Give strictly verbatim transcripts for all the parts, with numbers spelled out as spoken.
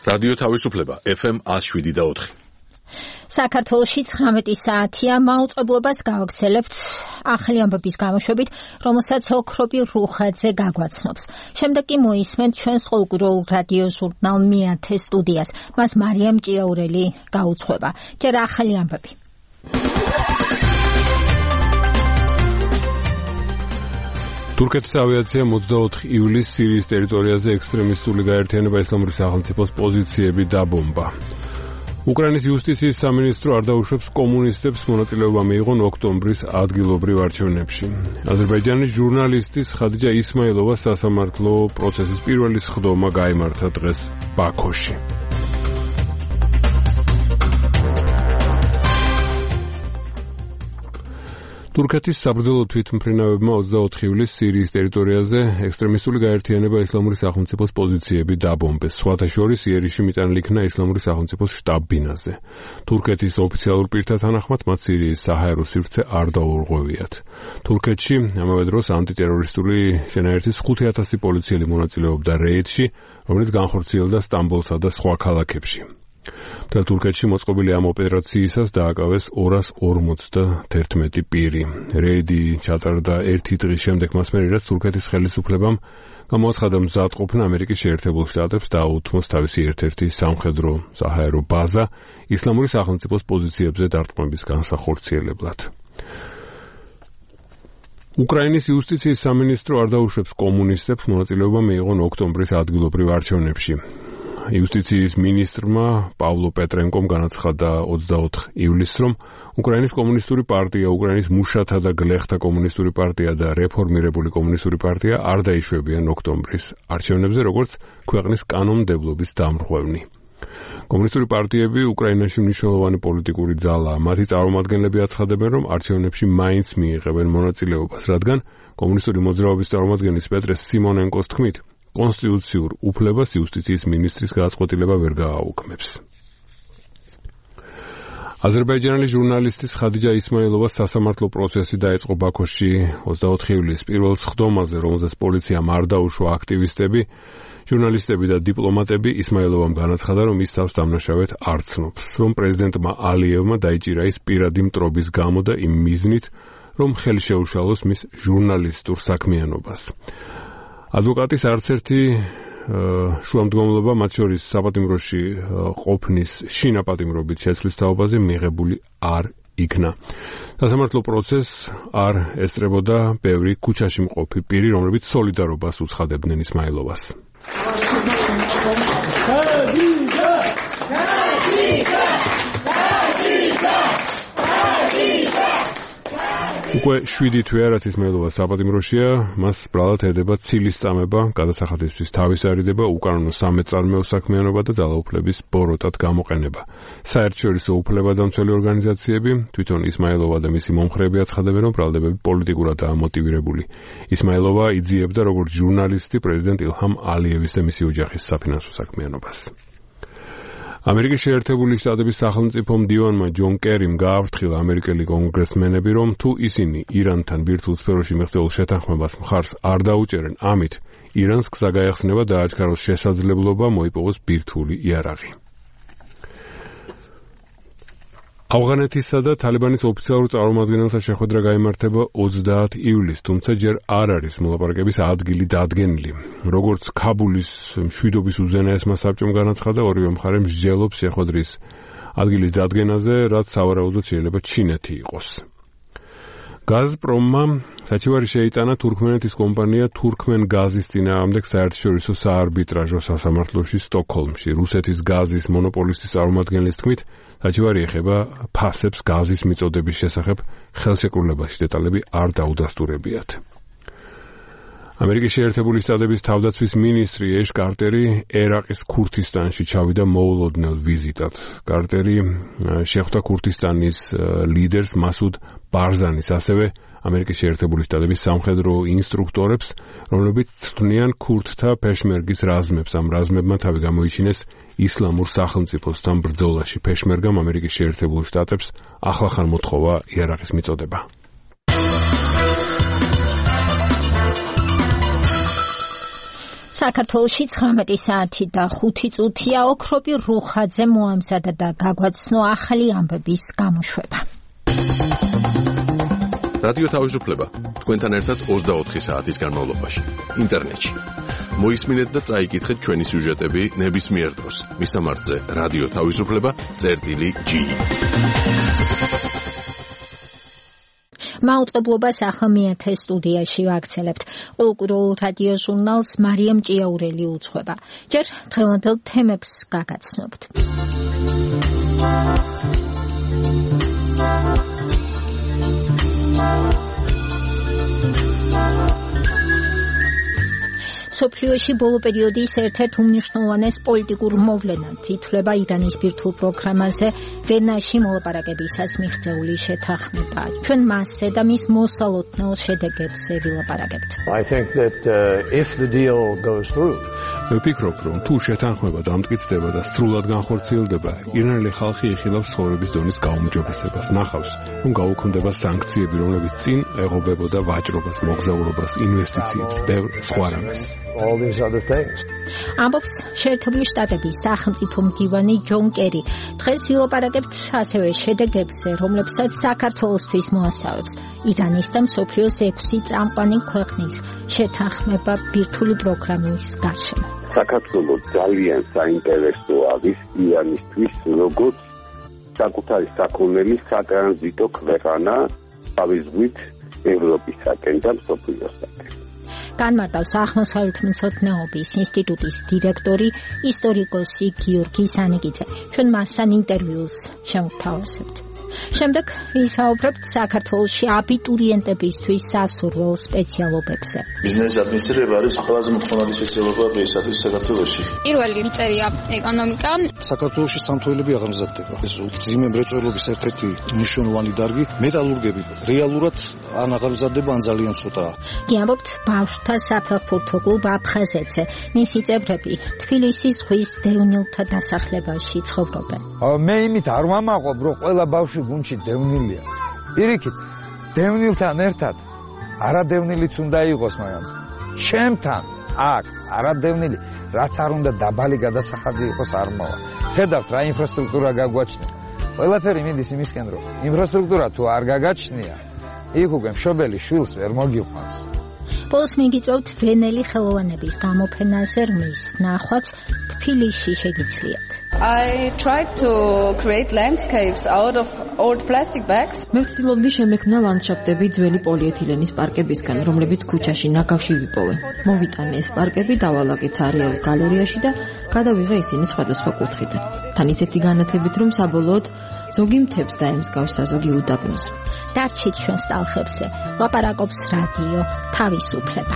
რადიო თავისუფლება ეფ ემ one oh seven და four. საქართველოში ცხრამეტი საათია მაუწყებლობას გავაგრძელებთ ახალი ამბების გამოშვებით, რომელსაც ოქრობი რუხაძე გაგვაცნობს. შემდეგ კი მოისმენთ ჩვენს ყოველკვირეულ რადიო ჟურნალ მეათე სტუდიას. მას მარიამ ჭიაურელი გაუძღვება. ჯერ ახალი ამბები. თურქეთის ავიაციამ ოცდაოთხ ივლისს სირიის ტერიტორიაზე ექსტრემისტული გაერთიანება ისლამური სახელმწიფოს პოზიციები დაბომბა. უკრაინის იუსტიციის სამინისტრო არ დაუშვებს კომუნისტებს მონაწილეობა მიიღონ ოქტომბრის ადგილობრივ არჩევნებში. აზერბაიჯანის ჟურნალისტის ხადიჯა ისმაილოვას სასამართლო პროცესის პირველი სხდომა გაიმართა დღეს ბაქოში. თურქეთის საბრძოლო თვითმფრინავებმა ოცდაოთხ ივლისს სირიის ტერიტორიაზე ექსტრემისტული გაერთიანება ისლამური სახელმწიფოს პოზიციები დაბომბეს. სხვათა შორის იერიში მიტანილი იქნა ისლამური სახელმწიფოს შტაბ-ბინაზე. თურქეთის ოფიციალურ პირთა თანახმად მათ სირიის საჰაერო სივრცე არ დაურღვევიათ. თურქეთში ამავე დროს ანტიტერორისტული შენაერთის ხუთი ათასი პოლიციელი მონაწილეობდა რეიდში, რომელიც განხორციელდა სტამბოლსა და სხვა ქალაქებში. მთელ თურქეთში მოწყობილი ამ ოპერაციისას დააკავეს ორას ორმოცდაერთმეტი პირი. რეიდი ჩატარდა ერთი დღის შემდეგ მას მერე, რაც თურქეთის ხელისუფლებამ გამოაცხადა მზადყოფნა ამერიკის შეერთებულ შტატებს დაუთმოს თავისი ერთ-ერთი სამხედრო საჰაერო ბაზა ისლამური სახელმწიფოს პოზიციებზე დარტყმების განსახორციელებლად. უკრაინის იუსტიციის სამინისტრო არ დაუშვებს კომუნისტებს მონაწილეობა მიიღონ ოქტომბრის ადგილობრივ არჩევნებში. იუსტიციის მინისტრმა პავლო პეტრენკომ განაცხადა ოცდაოთხ ივლისს, რომ უკრაინის კომუნისტური პარტია, უკრაინის მუშათა და გლეხთა კომუნისტური პარტია და რეფორმირებული კომუნისტური პარტია არ დაიშვებიან ოქტომბრის არჩევნებზე, როგორც ქვეყნის კანონმდებლობის დამრღვევნი. კომუნისტური პარტიები უკრაინაში მნიშვნელოვანი პოლიტიკური ძალაა. მათი წარმომადგენლები აცხადებენ, რომ არჩევნებში მაინც მიიღებენ მონაწილეობას, რადგან კომუნისტური მოძრაობის წარმომადგენლის პეტრე სიმონენკოს თქმით, კონსტიტუციურ უფლებას იუსტიციის მინისტრის გადაწყვეტილება ვერ გააუქმებს. აზერბაიჯანელი ჟურნალისტის ხადიჯა ისმაილოვას სასამართლო პროცესი დაიწყო ბაქოში ოცდაოთხ ივლისს პირველ სხდომაზე, რომელზეც პოლიციამ არ დაუშვა აქტივისტები, ჟურნალისტები და დიპლომატები. ისმაილოვამ განაცხადა, რომ ის თავს დამნაშავედ არ ცნობს, რომ პრეზიდენტმა ალიევმა დაიჭირა ის პირადი მტრობის გამო და იმ მიზნით, რომ ხელი შეუშალოს მის ჟურნალისტურ საქმიანობას. ადვოკატის არც ერთი შუამდგომლობა, მათ შორის საპატიმროში ყოფნის შინაპატიმრობით შეცვლის თაობაზე მიღებული არ იქნა. სასამართლო პროცესს არ ესწრებოდა ბევრი ქუჩაში მყოფი პირი, რომლებიც სოლიდარობას უცხადებდნენ ისმაილოვას. უკვე შვიდი თვეა, რაც ისმაილოვა საპატიმროშია, მას ბრალად ედება ცილის წამება, გადასახადისთვის თავის არიდება, უკანონო სამეწარმეო საქმიანობა და ძალაუფლების ბოროტად გამოყენება. საერთაშორისო უფლებადამცველი ორგანიზაციები, თვითონ ისმაილოვა და მისი მომხრეები აცხადებენ, რომ ბრალდებები პოლიტიკურადაა მოტივირებული. ისმაილოვა იძიებდა როგორც ჟურნალისტი პრეზიდენტ ილჰამ ალიევის და მისი ოჯახის საფინანსო საქმიანობას. ამერიკის შეერთებული შტატების სახელმწიფო მდივანმა ჯონ კერიმ გააფრთხილა ამერიკელი კონგრესმენები, რომ თუ ისინი ირანთან ბირთვულ სფეროში მიღწეულ შეთანხმებას მხარს არ დაუჭერენ, ამით ირანს გზა გაეხსნება დააჩქაროს შესაძლებლობა მოიპოვოს ბირთვული იარაღი. ავღანეთისა და თალიბანის ოფიციალურ წარმომადგენელთა შეხვედრა გაიმართება ოცდაათ ივლისს, თუმცა ჯერ არ არის მოლაპარაკების ადგილი დადგენილი. როგორც ქაბულის მშვიდობის უზენაესმა საბჭომ განაცხადა, ორივე მხარე მსჯელობს შეხვედრის ადგილის დადგენაზე, რაც სავარაუდოდ შეიძლება ჩინეთი იყოს. გაზპრომმა საჩივარი შეიტანა თურქმენეთის კომპანია თურქმენ გაზის წინააღმდეგ საერთაშორისო საარბიტრაჟო სასამართლოში სტოკჰოლმში. რუსეთის გაზის მონოპოლისტის წარმომადგენლის თქმით, საჩივარი ეხება ფასებს გაზის მიწოდების შესახებ ხელშეკრულებაში, დეტალები არ დაუდასტურებიათ. ამერიკის შეერთებული შტატების თავდაცვის მინისტრი ეშ კარტერი ერაყის ქურთისტანში ჩავიდა მოულოდნელ ვიზიტად. კარტერი შეხვდა ქურთისტანის ლიდერს მასუდ ბარზანის, ასევე ამერიკის შეერთებული შტატების სამხედრო ინსტრუქტორებს, რომლებიც თვლიან ქურთთა პეშმერგის რაზმებს. ამ რაზმებმა თავი გამოიჩინეს ისლამურ სახელმწიფოსთან ბრძოლაში. პეშმერგამ ამერიკის შეერთებულ შტატებს ახლახან მოთხოვა იარაღის მიწოდება. საქართველოში ცხრამეტი საათი და ხუთი წუთია. ოქროპი რუხაძე მოამზადა და გაგვაცნო ახალი ამბების გამოშვება. რადიო თავისუფლება თქვენთან ერთად ოცდაოთხი საათის განმავლობაში ინტერნეტში. მოისმინეთ და წაიკითხეთ ჩვენი სიუჟეტები ნებისმიერ დროს. მისამართზე რადიო თავისუფლება წერტილი ჯი. მაუწყებლობას ახლა მეათე სტუდიაში ვაქცელებთ. ყოველკვირეულ რადიო ჟურნალს მარიამ ჭიაურელი უძღვება. ჯერ დღევანდელ თემებს გაგაცნობთ. სოფლიოში ბოლო პერიოდის ერთ-ერთ უმნიშვნელოვანეს პოლიტიკურ მოვლენად ითვლება ირანის ბირთვულ პროგრამაზე ვენაში მოლაპარაკებისას მიღწეული შეთანხმება. ჩვენ მასზე და მის მოსალოდნელ შედეგებზე ვილაპარაკებთ. I think that uh, if the deal goes through, მე ვფიქრობ, რომ თუ შეთანხმება დამტკიცდება და სრულად განხორციელდება, ირანელი ხალხი იხილავს ცხოვრების დონის გაუმჯობესებას. ნახავს, რომ გაუქმდება სანქციები, რომლებიც წინ ეღობებოდა ვაჭრობას, მოგზაურობას, ინვესტიციებს, ბევრ სხვა რამეს. all these other things. ამბობს შეერთებული შტატების სახელმწიფო მდივანი ჯონ კერი. დღეს ვილაპარაკებთ ასევე შედეგებზე, რომლებსაც საქართველოსთვის მოასწავებს ირანის და მსოფლიოს ექვსი წამყვანი ქვეყნის შეთანხმება ბირთვული პროგრამის გარშემო. საქართველოს ძალიან საინტერესო არის ირანისთვის, როგორც საკუთარი საქონელი სატრანზიტო ქვეყანა თავის ზღვით ევროპისაკენ და მსოფლიოსაკენ. განმარტავს აღმოსავლეთმცოდნეობის ინსტიტუტის დირექტორი ისტორიკოსი გიორგი სანიკიძე. ჩვენ მასთან ინტერვიუს შევთავაზებთ. შემდეგ ვისაუბრებთ საქართველოში აბიტურიენტებისთვის სასურველ სპეციალობებზე. ბიზნესის ადმინისტრირება არის ყველაზე მოთხოვნადი სპეციალობა დღეისათვის საქართველოში. პირველი მიწერია ეკონომიკა. საქართველოში სამთო-ელები აღარ მზადდება. ეს ძიმე მრეწველობის ერთ-ერთი მნიშვნელოვანი დარგი მეტალურგები რეალურად ან აღარ მზადდება, ან ძალიან ცოტაა. გიამბობთ ბავშვთა საფეხბურთო კლუბ აფხაზეთზე. მისი წევრები თბილისის ზღვის დევნილთა დასახლებაში ცხოვრობენ. მე იმით არ ვამაყობ, რომ ყველა ბავშვი გუნდში დევნილია. პირიქით, დევნილთან ერთად არადევნილიც უნდა იყოს, მაგრამ ჩემთან აქ არადევნილი, რაც არ უნდა დაბალი გადასახადი იყოს, არ მოვა. ხედავთ რა ინფრასტრუქტურა გაგვაჩნია. ყველაფერი მიდის იმისკენ, რომ ინფრასტრუქტურა თუ არ გაგაჩნია, იქ უკვე მშობელი შვილს ვერ მოგიყვანს. ბოლოს მიგიწევთ ვენელი ხელოვანების გამოფენაზე, რომლის ნახვაც თბილისში შეგიძლიათ. I tried to create landscapes out of old plastic bags. მე ვცდილობდი შემექმნა ლანდშაფტები ძველი პოლიეთილენის პარკებისგან, რომლებიც ქუჩაში ნაგავში ვიპოვე. მოვიტანე ეს პარკები, დავალაგეთ არეულ გალერეაში და გადავიღე ისინი სხვადასხვა კუთხიდან. თან ისეთი განათებით, რომ საბოლოოდ ზოგი მთებს დაემსგავსა, ზოგი უდაბნოს. დარჩით ჩვენს ტალხებზე. ლაპარაკობს რადიო თავისუფლება.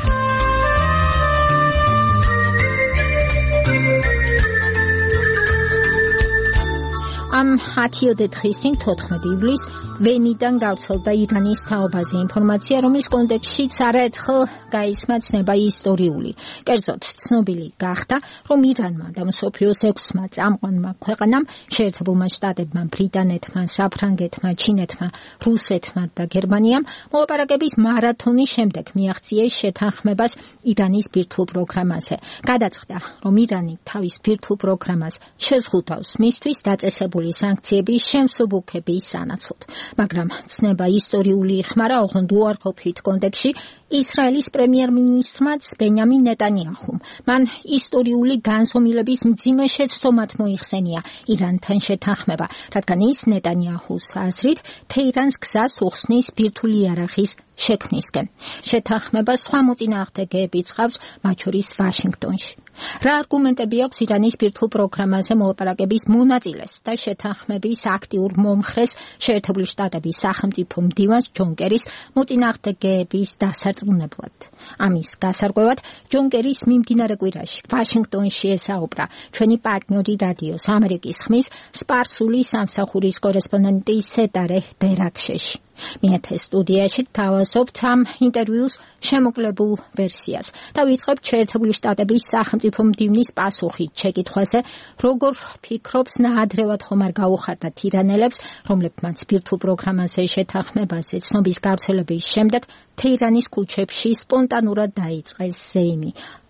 ამ ათიოდე დღის წინ თოთხმეტი ივლისს ვენიდან გავრცელდა ირანის თაობაზე ინფორმაცია, რომლის კონტექსტშიც არაერთხელ გაისმა ცნება ისტორიული. კერძოდ, ცნობილი გახდა, რომ ირანმა და მსოფლიოს ექვსმა წამყვანმა ქვეყანამ, შეერთებულმა შტატებმა, ბრიტანეთმა, საფრანგეთმა, ჩინეთმა, რუსეთმა და გერმანიამ მოლაპარაკების მარათონის შემდეგ მიაღწიეს შეთანხმებას ირანის ბირთვულ პროგრამაზე. გადაწყდა, რომ ირანი თავის ბირთვულ პროგრამას შეზღუდავს მისთვის დაწესებული სანქციების შემსუბუქების სანაცვლოდ. მაგრამ ცნება ისტორიული იხმარა ოღონდ უარყოფით კონტექსტში ისრაელის პრემიერ-მინისტრმაც ბენიამინ ნეტანიაჰუმ. მან ისტორიული განზომილების მძიმე შეცდომად მოიხსენია ირანთან შეთანხმება, რადგან ის ნეტანიაჰუს აზრით თეირანს გზას უხსნის ბირთვული იარაღის შექმნისკენ. შეთანხმება სხვა მოწინააღმდეგეებიც ჰყავს, მათ შორის ვაშინგტონში. რა არგუმენტები აქვს ირანის ბირთვულ პროგრამაზე მოლაპარაკების მონაწილეს და შეთანხმების აქტიურ მომხრეს შეერთებული შტატების სახელმწიფო მდივანს ჯონ კერის მოწინააღმდეგეების დასარწმუნებლად. ამის გასარკვევად ჯონ კერის მიმდინარე კვირაში ვაშინგტონში ესაუბრა ჩვენი პარტნიორი რადიოს ამერიკის ხმის სპარსული სამსახურის კორესპონდენტი სეტარე დერაქშეში. მეათე სტუდიაში თავაზობთ ამ ინტერვიუს შემოკლებულ ვერსიას და ვიწყებთ შეერთებული შტატების სახელმწიფო მდივნის პასუხით შეკითხვაზე, როგორ ფიქრობს ნაადრევად ხომ არ გაუხარდათ ირანელებს, რომლებმაც ბირთვულ პროგრამაზე შეთანხმებაზე ცნობის გავრცელების შემდეგ თეირანის ქუჩებში სპონტანურად დაიწყეს ზეიმი.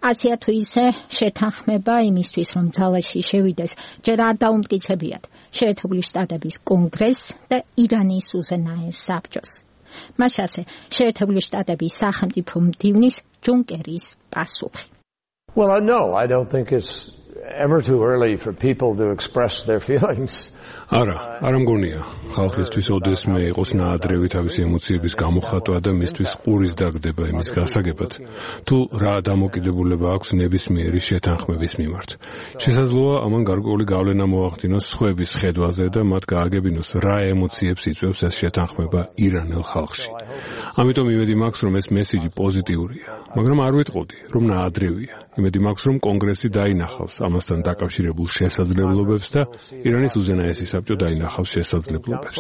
ასია თუ ისე შეთანხმება იმისთვის, რომ ძალაში შევიდეს, ჯერ არ დაუმტკიცებიათ შეერთებული შტატების კონგრესს და ირანის უზენაეს საბჭოს. მას ასე შეერთებული შტატების სახელმწიფო მდივნის ჯონ კერის პასუხი. Well, no, I don't think it's ever too early for people to express their feelings. არა, არ მგონია ხალხისთვის ოდესმე იყოს ნაადრევი თავისი ემოციების გამოხატვა და მისთვის ყურის დაგდება იმის გასაგებად, თუ რა დამოკიდებულება აქვს ნებისმიერი შეთანხმების მიმართ. შესაძლოა ამან გარკვეული გავლენა მოახდინოს სხვების ხედვაზე და მათ გააგებინოს რა ემოციებს იწვევს ეს შეთანხმება ირანელ ხალხში. ამიტომ იმედი მაქვს, რომ ეს მესიჯი პოზიტიურია, მაგრამ არ ვიტყოდი, რომ ნაადრევია. იმედი მაქვს, რომ კონგრესი დაინახავს ამასთან დაკავშირებულ შესაძლებლობებს და ირანის უზენაესი საბჭო დაინახავს შესაძლებლობებს.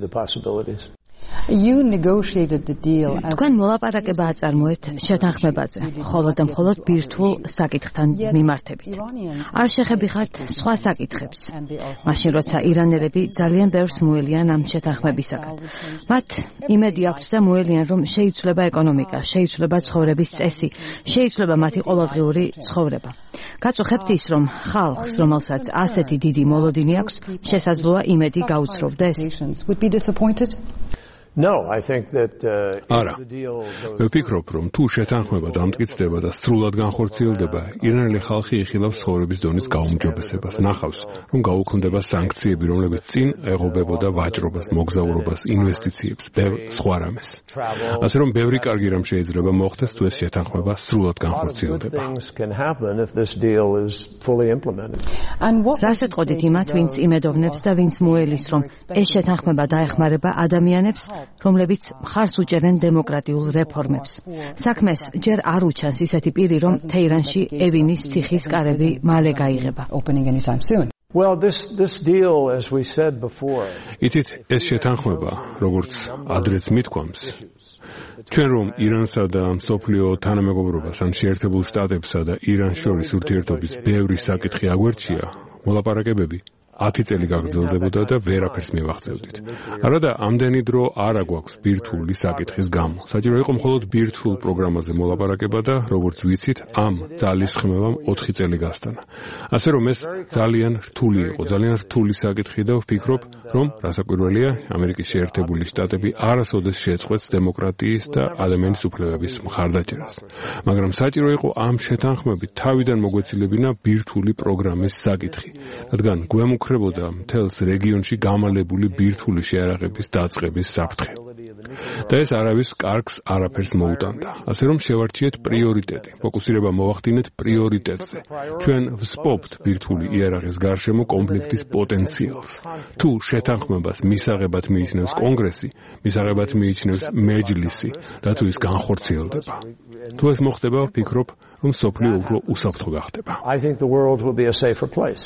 თქვენ მოლაპარაკება აწარმოეთ შეთანხმებაზე, მხოლოდ და მხოლოდ ბირთვულ საკითხთან მიმართებით. არ შეხებიხართ სხვა საკითხებს. მაშინ როცა ირანელები ძალიან ბევრს მოელიან ამ შეთანხმებისაგან. მათ იმედი აქვთ და მოელიან, რომ შეიცვლება ეკონომიკა, შეიცვლება ცხოვრების წესი, შეიცვლება მათი ყოველდღიური ცხოვრება. გაწუხებთ ის, რომ ხალხს, რომელსაც ასეთი დიდი მოლოდინი აქვს, შესაძლოა იმედი გაუცროვდეს. No, I think that uh, არა. მე ვფიქრობ, რომ თუ შეთანხმება დამტკიცდება და სრულად განხორციელდება, ირანელი ხალხი იხილავს ცხოვრების დონის გაუმჯობესებას. ნახავს, რომ გაუქმდება სანქციები, რომლებიც წინ ეღობებოდა ვაჭრობას, მოგზაურობას, ინვესტიციებს, ბევრ სხვა რამეს. ასე რომ ბევრი კარგი რამ შეიძლება მოხდეს, თუ ეს შეთანხმება სრულად განხორციელდება. რას ეტყოდით იმათ, ვინც იმედოვნებს და ვინც მოელის, რომ ეს შეთანხმება დაეხმარება ადამიანებს, რომლებიც მხარს უჭერენ დემოკრატიულ რეფორმებს. საქმეს ჯერ არ უჩანს ისეთი პირი, რომ თეირანში ევინის ციხის კარები მალე გაიღება. Well, this this deal, as we said before. იცით, ეს შეთანხმება, როგორც ადრეც მithქვამს, ჩვენ რომ ირანსა და მსოფლიო თანამეგობრობას ან შეერთებულ შტატებსა და ირანს შორის ურთიერთობის ბევრი საკითხი აგვერჩია, მოლაპარაკებები ათი წელი გაგრძელდებოდა და ვერაფერს მივაღწევდით. არადა ამდენი დრო არ აგვაქვს ბირთვული საკითხის გამო. საჭირო იყო მხოლოდ ბირთვულ პროგრამაზე მოლაპარაკება და როგორც ვიცით, ამ ძალისხმევამ ოთხი წელი გასტანა. ასე რომ ეს ძალიან რთული იყო, ძალიან რთული საკითხი და ვფიქრობ, რომ რასაკვირველია, ამერიკის შეერთებული შტატები არასოდეს შეწყვეტს დემოკრატიის და ადამიანის უფლებების მხარდაჭერას. მაგრამ საჭირო იყო ამ შეთანხმებით თავიდან მოგვეცილებინა ბირთვული პროგრამის საკითხი, რადგან გვემუქრებოდა მთელს რეგიონში გამალებული ბირთვული შეარაღების დაწყების საფრთხე. და ეს არავის კარგს არაფერს მოუტანდა. ასე რომ შევარჩიეთ პრიორიტეტი, ფოკუსირება მოვახდინეთ პრიორიტეტზე. ჩვენ ვსპობთ ბირთვული იარაღის გარშემო კონფლიქტის პოტენციალს. თუ შეთანხმებას მისაღებად მიიჩნევს კონგრესი, მისაღებად მიიჩნევს მეჯლისი და თუ ის განხორციელდება. თუ ეს მოხდება, ვფიქრობ, რომ სოფლიო უფრო უსაფრთხო გახდება. I think the world will be a safer place.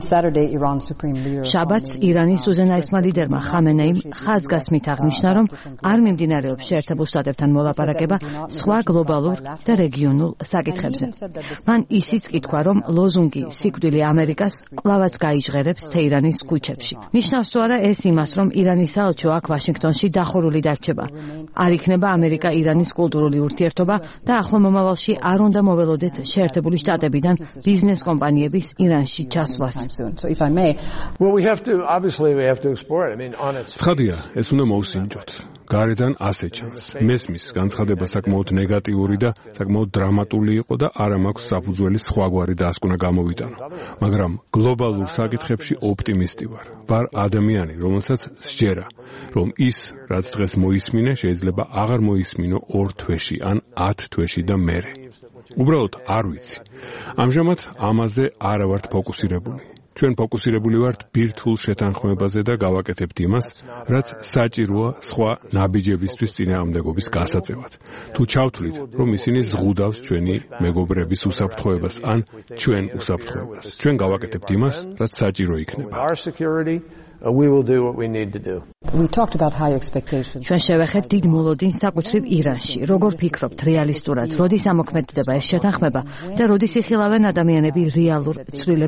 შაბათს ირანის უზენაესმა ლიდერმა ხამენეიმ ხაზგასმით აღნიშნა, რომ არ მიმდინარეობს შეერთებულ შტატებთან მოლაპარაკება სხვა გლობალურ და რეგიონულ საკითხებზე. მან ისიც კითხვა, რომ ლოზუნგი სიკვდილი ამერიკას კვლავაც გაიჟღერებს თეირანის ქუჩებში. ნიშნავს თუ არა ეს იმას, რომ ირანის საელჩო აქ ვაშინგტონში დახურული დარჩება. არ იქნება ამერიკა-ირანის კულტურული ურთიერთობა და ახლო მომავალში არ უნდა მოველოდეთ შეერთებული შტატებიდან ბიზნეს კომპანიების ირანში ჩასვლას. So if I may, well, we have to obviously we have to explore it. I mean, on its. ცხადია, ეს უნდა მოვსინჯოთ. გარედან ასე ჩანს. მესმის განცხადება საკმაოდ ნეგატიური და საკმაოდ დრამატული იყო და არა მაქვს საფუძველი სხვაგვარი დასკვნა გამოვიტანო. მაგრამ გლობალურ საკითხებში ოპტიმისტი ვარ. ვარ ადამიანი, რომელსაც სჯერა, რომ ის, რაც დღეს მოისმინე, შეიძლება აღარ მოისმინო ორ თვეში ან ათ თვეში და მერე. უბრალოდ არ ვიცი. ამჟამად ამაზე არა ვართ ფოკუსირებული. ჩვენ ფოკუსირებული ვართ ბირთვულ შეთანხმებაზე და გავაკეთებთ იმას, რაც საჭიროა სხვა ნაბიჯებისთვის წინააღმდეგობის გასაწევად. თუ ჩავთვლით, რომ ისინი ზღუდავს ჩვენი მეგობრების უსაფრთხოებას ან ჩვენ უსაფრთხოებას, ჩვენ გავაკეთებთ იმას, რაც საჭირო იქნება. We will do what we need to do. We talked about high expectations. ჩვენ შევეხეთ დიდ მოლოდინს საკუთრივ ირანში. როგორ ფიქრობთ რეალისტურად, როდის ამოქმედდება ეს შეთანხმება და როდის იხილავენ ადამიანები რეალურ ცვლილებებს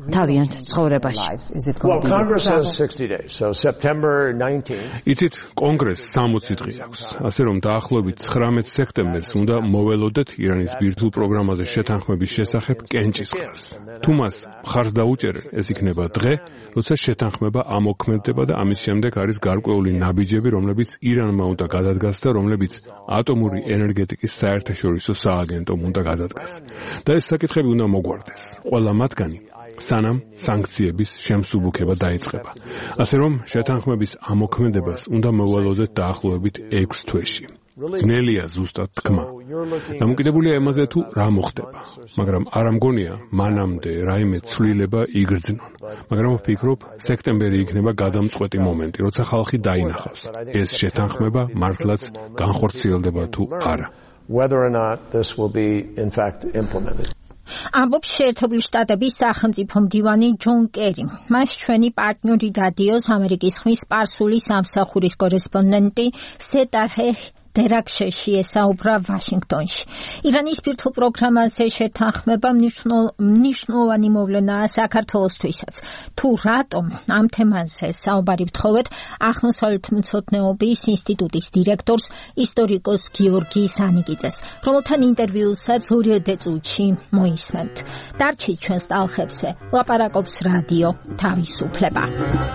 თავიანთ ცხოვრებაში. Well, Congress has sixty days, so September nineteenth. იცით, კონგრესს სამოცი დღე აქვს. ასე რომ დაახლოებით ცხრამეტ სექტემბერს უნდა მოველოდეთ ირანის ბირთვულ პროგრამაზე შეთანხმების შესახებ კენჭისყრას. თუ მას მხარს დაუჭერენ, ეს იქნება დღე, როცა შეთანხმება ამოქმედდება და ამის შემდეგ არის გარკვეული ნაბიჯები, რომლებიც ირანმა უნდა გადადგას და რომლებიც ატომური ენერგეტიკის საერთაშორისო სააგენტომ უნდა გადადგას. და ეს საკითხები უნდა მოგვარდეს. ყველა მათგანი სანამ სანქციების შემსუბუქება დაიწყება. ასე რომ შეთანხმების ამოქმედებას უნდა მოვალოდეთ დაახლოებით ექვს თვეში. ძნელია ზუსტად თქმა. დამოკიდებულია იმაზე თუ რა მოხდება, მაგრამ არ ამგონია მანამდე რაიმე ცვლილება იგრძნონ. მაგრამ ვფიქრობ, სექტემბერი იქნება გადამწყვეტი მომენტი, როცა ხალხი დაინახავს, ეს შეთანხმება მართლაც განხორციელდება თუ არა. Whether or not this will be in fact implemented. ამბობს შეერთებული შტატების სახელმწიფო მდივანი ჯონ კერი. მას ჩვენი პარტნიორი რადიოს ამერიკის ხმის სპარსული სამსახურის კორესპონდენტი სეტარჰე დერაქშეში ესაუბრა ვაშინგტონში. ირანის ბირთვულ პროგრამაზე შეთანხმება მნიშვნელოვანი მოვლენაა საქართველოსთვისაც. თუ რატომ ამ თემაზე საუბარი ვთხოვეთ აღმოსავლეთმცოდნეობის ინსტიტუტის დირექტორს ისტორიკოს გიორგი სანიკიძეს, რომელთან ინტერვიუსაც ორიოდე წუთში მოისმენთ. დარჩით ჩვენს ტალხებზე, ლაპარაკობს რადიო თავისუფლება.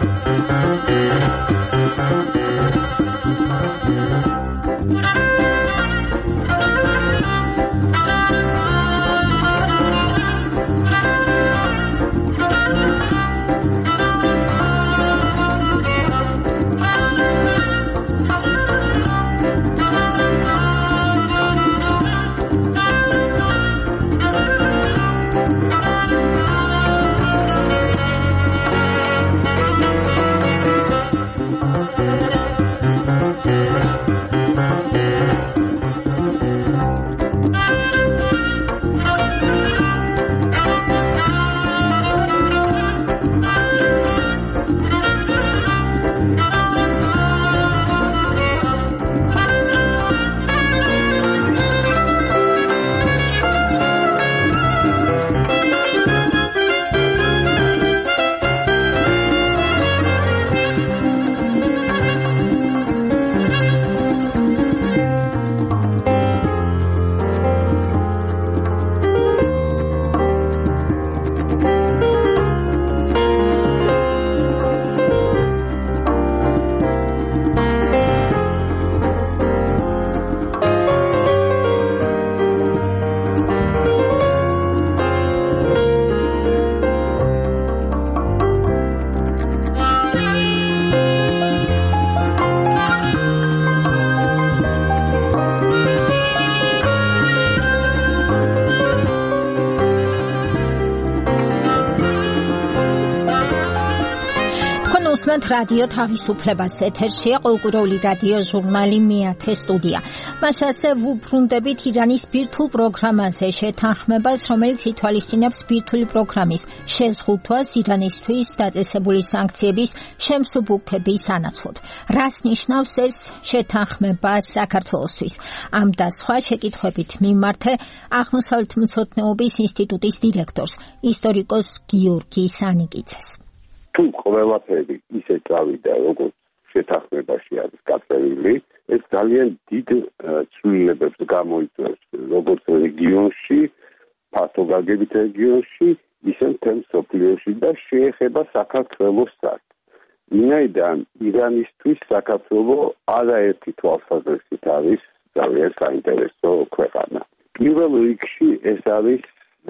რადიო თავისუფლებას ეთერშია ყოველკვირეული რადიო ჟურნალი მეათე სტუდია. მას ასე ვუბრუნდებით ირანის ბირთვულ პროგრამაზე შეთანხმებას, რომელიც ითვალისწინებს ბირთვული პროგრამის შეზღუდვას ირანისთვის დაწესებული სანქციების შემსუბუქების სანაცვლოდ. რას ნიშნავს ეს შეთანხმება საქართველოსთვის? ამ და სხვა შეკითხვებით მიმართე აღმოსავლეთმცოდნეობის ინსტიტუტის დირექტორს, ისტორიკოს გიორგი სანიკიძეს. თუ ყველაფერი ისე წავიდა, როგორც შეთანხმებაში არის გაწეული, ეს ძალიან დიდ ცვლილებებს გამოიწვევს, როგორც რეგიონში, ფართოგაგებით რეგიონში, ისე მთელ მსოფლიოში და შეეხება საქართველოსაც. ვინაიდან ირანისთვის საქართველო არაერთი თვალსაზრისით არის ძალიან საინტერესო ქვეყანა. პირველ რიგში ეს არის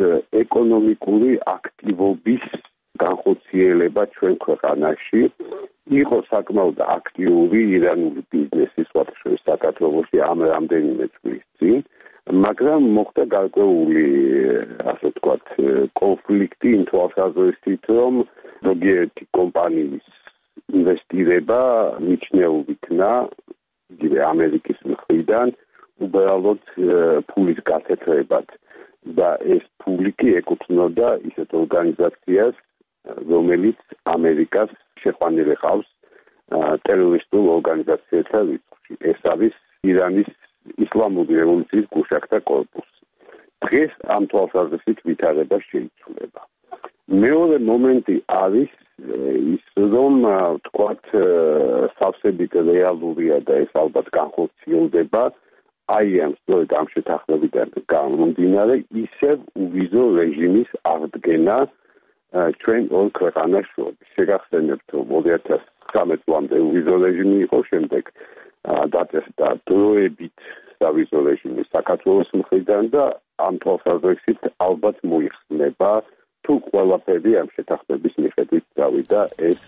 ეკონომიკური აქტივობის განხორციელება ჩვენ ქვეყანაში. იყო საკმაოდ აქტიური ირანული ბიზნესი სხვადასხვა საქართველოში ამ რამდენიმე წლის წინ, მაგრამ მოხდა გარკვეული, ასე ვთქვათ, კონფლიქტი იმ თვალსაზრისით, რომ ზოგიერთი კომპანიის ინვესტირება მიჩნეულ იქნა იგივე ამერიკის მხრიდან უბრალოდ ფულის გათეთრებად და ეს ფული კი ეკუთვნოდა ისეთ ორგანიზაციას, რომელიც ამერიკას შეყვანილი ყავს ტერორისტულ ორგანიზაციათა რიცხვში. ეს არის ირანის ისლამური რევოლუციის გუშაკთა კორპუსი. დღეს ამ თვალსაზრისით ვითარება შეიცვლება. მეორე მომენტი არის ის, რომ თქვათ სავსებით რეალურია და ეს ალბათ განხორციელდება აი ამ სწორედ ამ შეთანხმებიდან გამომდინარე ისევ უვიზო რეჟიმის აღდგენა ჩვენ ორ ქვეყანას შორის. შეგახსენებთ, რომ ორი ათას ცხრამეტ წლამდე უვიზო რეჟიმი იყო, შემდეგ დაწესდა დროებით სავიზო რეჟიმი საქართველოს მხრიდან და ამ თვალსაზრისით ალბათ მოიხსნება თუ ყველაფერი ამ შეთანხმების მიხედვით გავიდა ეს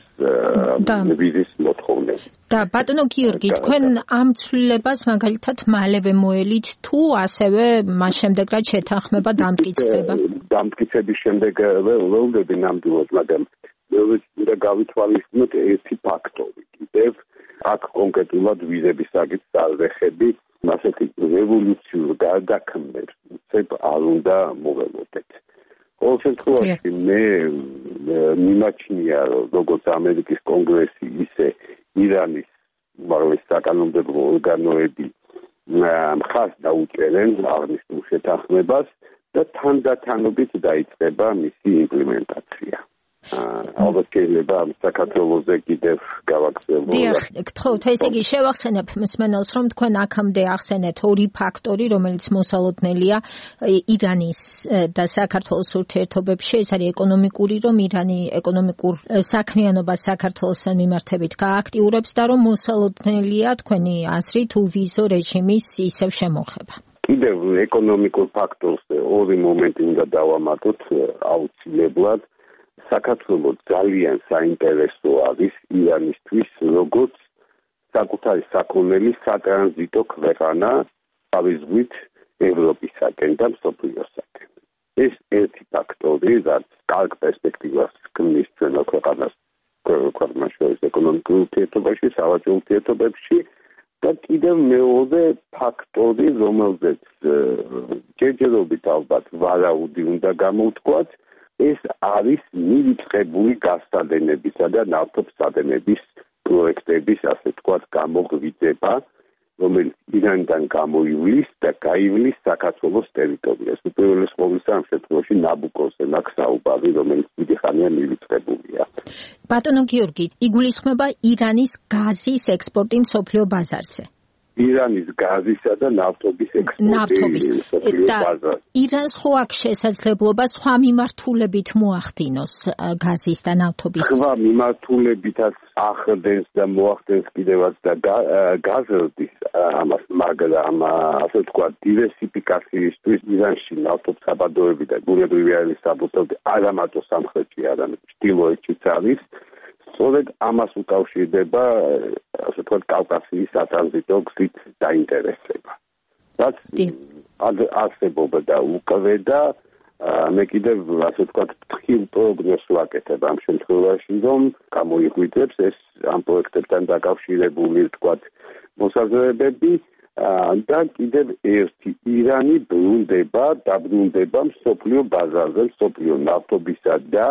ვიზის მოთხოვნები. და ბატონო გიორგი, თქვენ ამ ცვლილებას მაგალითად მალევე მოელით თუ ასევე მას შემდეგ რაც შეთანხმება დამტკიცდება? დამტკიცების შემდეგ ველოდები ნამდვილად, მაგრამ უნდა გავითვალისწინოთ ერთი ფაქტორი. კიდევ აქ კონკრეტულად ვიზების საკითხის წარვეხები ასეთი რევოლუციურ გარდაქმნებს უცებ არ უნდა მოველოდეთ. ყოველ შემთხვევაში მე მიმაჩნია, რომ როგორც ამერიკის კონგრესი, ისე ირანის უმაღლესი საკანონმდებლო ორგანოები მხარს დაუჭერენ აღნიშნულ შეთანხმებას და თანდათანობით დაიწყება მისი იმპლემენტაცია. ალბათ შეიძლება საქართველოზე კიდევ გავაგრძელოთ. დიახ, გთხოვთ, ესე იგი შევახსენებ მსმენელს, რომ თქვენ აქამდე ახსენეთ ორი ფაქტორი, რომელიც მოსალოდნელია ირანის და საქართველოს ურთიერთობებში. ეს არის ეკონომიკური, რომ ირანი ეკონომიკურ საქმიანობას საქართველოსთან მიმართებით გააქტიურებს და რომ მოსალოდნელია თქვენი აზრით უვიზო რეჟიმის ისევ შემოღება. კიდევ ეკონომიკურ ფაქტორზე ორი მომენტი უნდა დავამატოთ აუცილებლად. საქართველოს ძალიან საინტერესო არის ირანისთვის, როგორც საკუთარი საქონელი სატრანზიტო ქვეყანა თავის ზღვით ევროპისაკენ და მსოფლიოსაკენ. ეს ერთი ფაქტორი, რაც კარგ პერსპექტივას ქმნის ჩვენ ქვეყანას ქვეყნებს შორის ეკონომიკურ ურთიერთობაში, სავაჭრო ურთიერთობებში და კიდევ მეორე ფაქტორი, რომელზეც ჯერჯერობით ალბათ ვარაუდი უნდა გამოვთქვათ, ეს არის მივიწყებული გასცადენებისა და ნავთობსადენების პროექტების, ასე ვთქვათ, გამოღვიძება, რომელიც ირანიდან გამოივლის და გაივლის საქართველოს ტერიტორიას. უპირველეს ყოვლისა ამ შემთხვევაში ნაბუკოზე მაქვს საუბარი, რომელიც დიდი ხანია მივიწყებულია. ბატონო გიორგი, იგულისხმება ირანის გაზის ექსპორტი მსოფლიო ბაზარზე. ირანის გაზისა და ნავთობის ექსპორტი მსოფლიო ბაზარზე. ირანს ხო აქვს შესაძლებლობა სხვა მიმართულებით მოახდინოს გაზის და ნავთობის? სხვა მიმართულებითაც ახდენს და მოახდენს კიდევაც და გაზრდის ამას, მაგრამ ასე ვთქვათ, დივერსიფიკაციისთვის ირანში ნავთობსაბადოები და ბუნებრივი აირის საბუთები არა მარტო სამხრეთში, არამედ ჩრდილოეთშიც არის. სწორედ ამას უკავშირდება, ასე ვთქვათ, კავკასიის სატრანზიტო გზით დაინტერესება. რაც არსებობდა უკვე და მე კიდევ, ასე ვთქვათ, ფრთხილ პროგნოზს ვაკეთებ ამ შემთხვევაში, რომ გამოიღვიძებს ეს ამ პროექტებთან დაკავშირებული, ვთქვათ, მოსაზრებები და კიდევ ერთი ირანი ბრუნდება, დაბრუნდება მსოფლიო ბაზარზე, მსოფლიო ნავთობისა და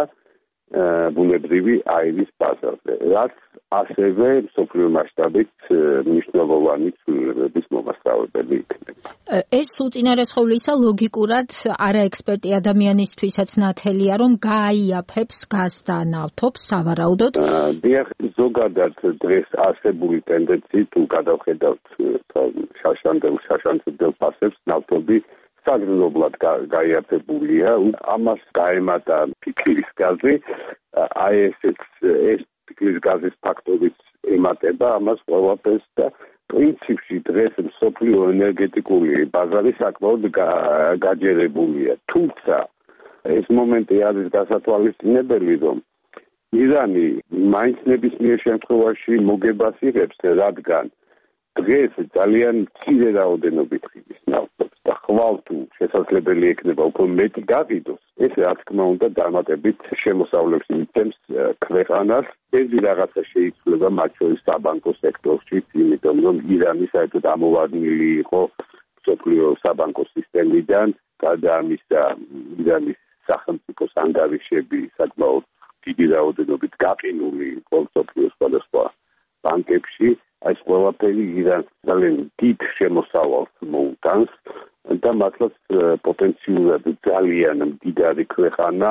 ბუნებრივი აირის ბაზარზე, რაც ასევე მსოფლიო მასშტაბით მნიშვნელოვანი ცვლილებების მომასწავლებელი იქნება. ეს უწინარესხოვლისა ლოგიკურად არაექსპერტი ადამიანისთვისაც ნათელია, რომ გააიაფებს გაზ და ნავთობს სავარაუდოდ. დიახ, ზოგადად დღეს არსებული ტენდენციით თუ გადავხედავთ შაშანდელ შაშანცდელ ფასებს, ნავთობი საგრძნობლად გაიაფებულია, ამას გაემატა ფიქლის გაზი, აი ესეც ეს ფიქლის გაზის ფაქტორიც ემატება ამას ყველაფერს და პრინციპში დღეს მსოფლიო ენერგეტიკული ბაზარი საკმაოდ გაჯერებულია. თუმცა ეს მომენტი არის გასათვალისწინებელი, რომ ირანი მაინც ნებისმიერ შემთხვევაში მოგებას იღებს, რადგან დღეს ძალიან მცირე რაოდენობით ხილის ნავთობს და ხვალ თუ შესაძლებელი ექნება უფრო მეტი გაყიდოს, ეს რა თქმა უნდა დამატებით შემოსავლებს მიცემს ქვეყანას. ეს რაღაცა შეიცვლება მათ შორის საბანკო სექტორში, იმიტომ რომ ირანი საერთოდ ამოვარდნილი იყო მსოფლიო საბანკო სისტემიდან, გარდა ამისა ირანის სახელმწიფოს ანგარიშები საკმაოდ დიდი რაოდენობით გაყინული იყო მსოფლიო სხვადასხვა ბანკებში. ეს ყველაფერი ირანს ძალიან დიდ შემოსავალს მოუტანს და მართლაც პოტენციურად ძალიან მდიდარი ქვეყანა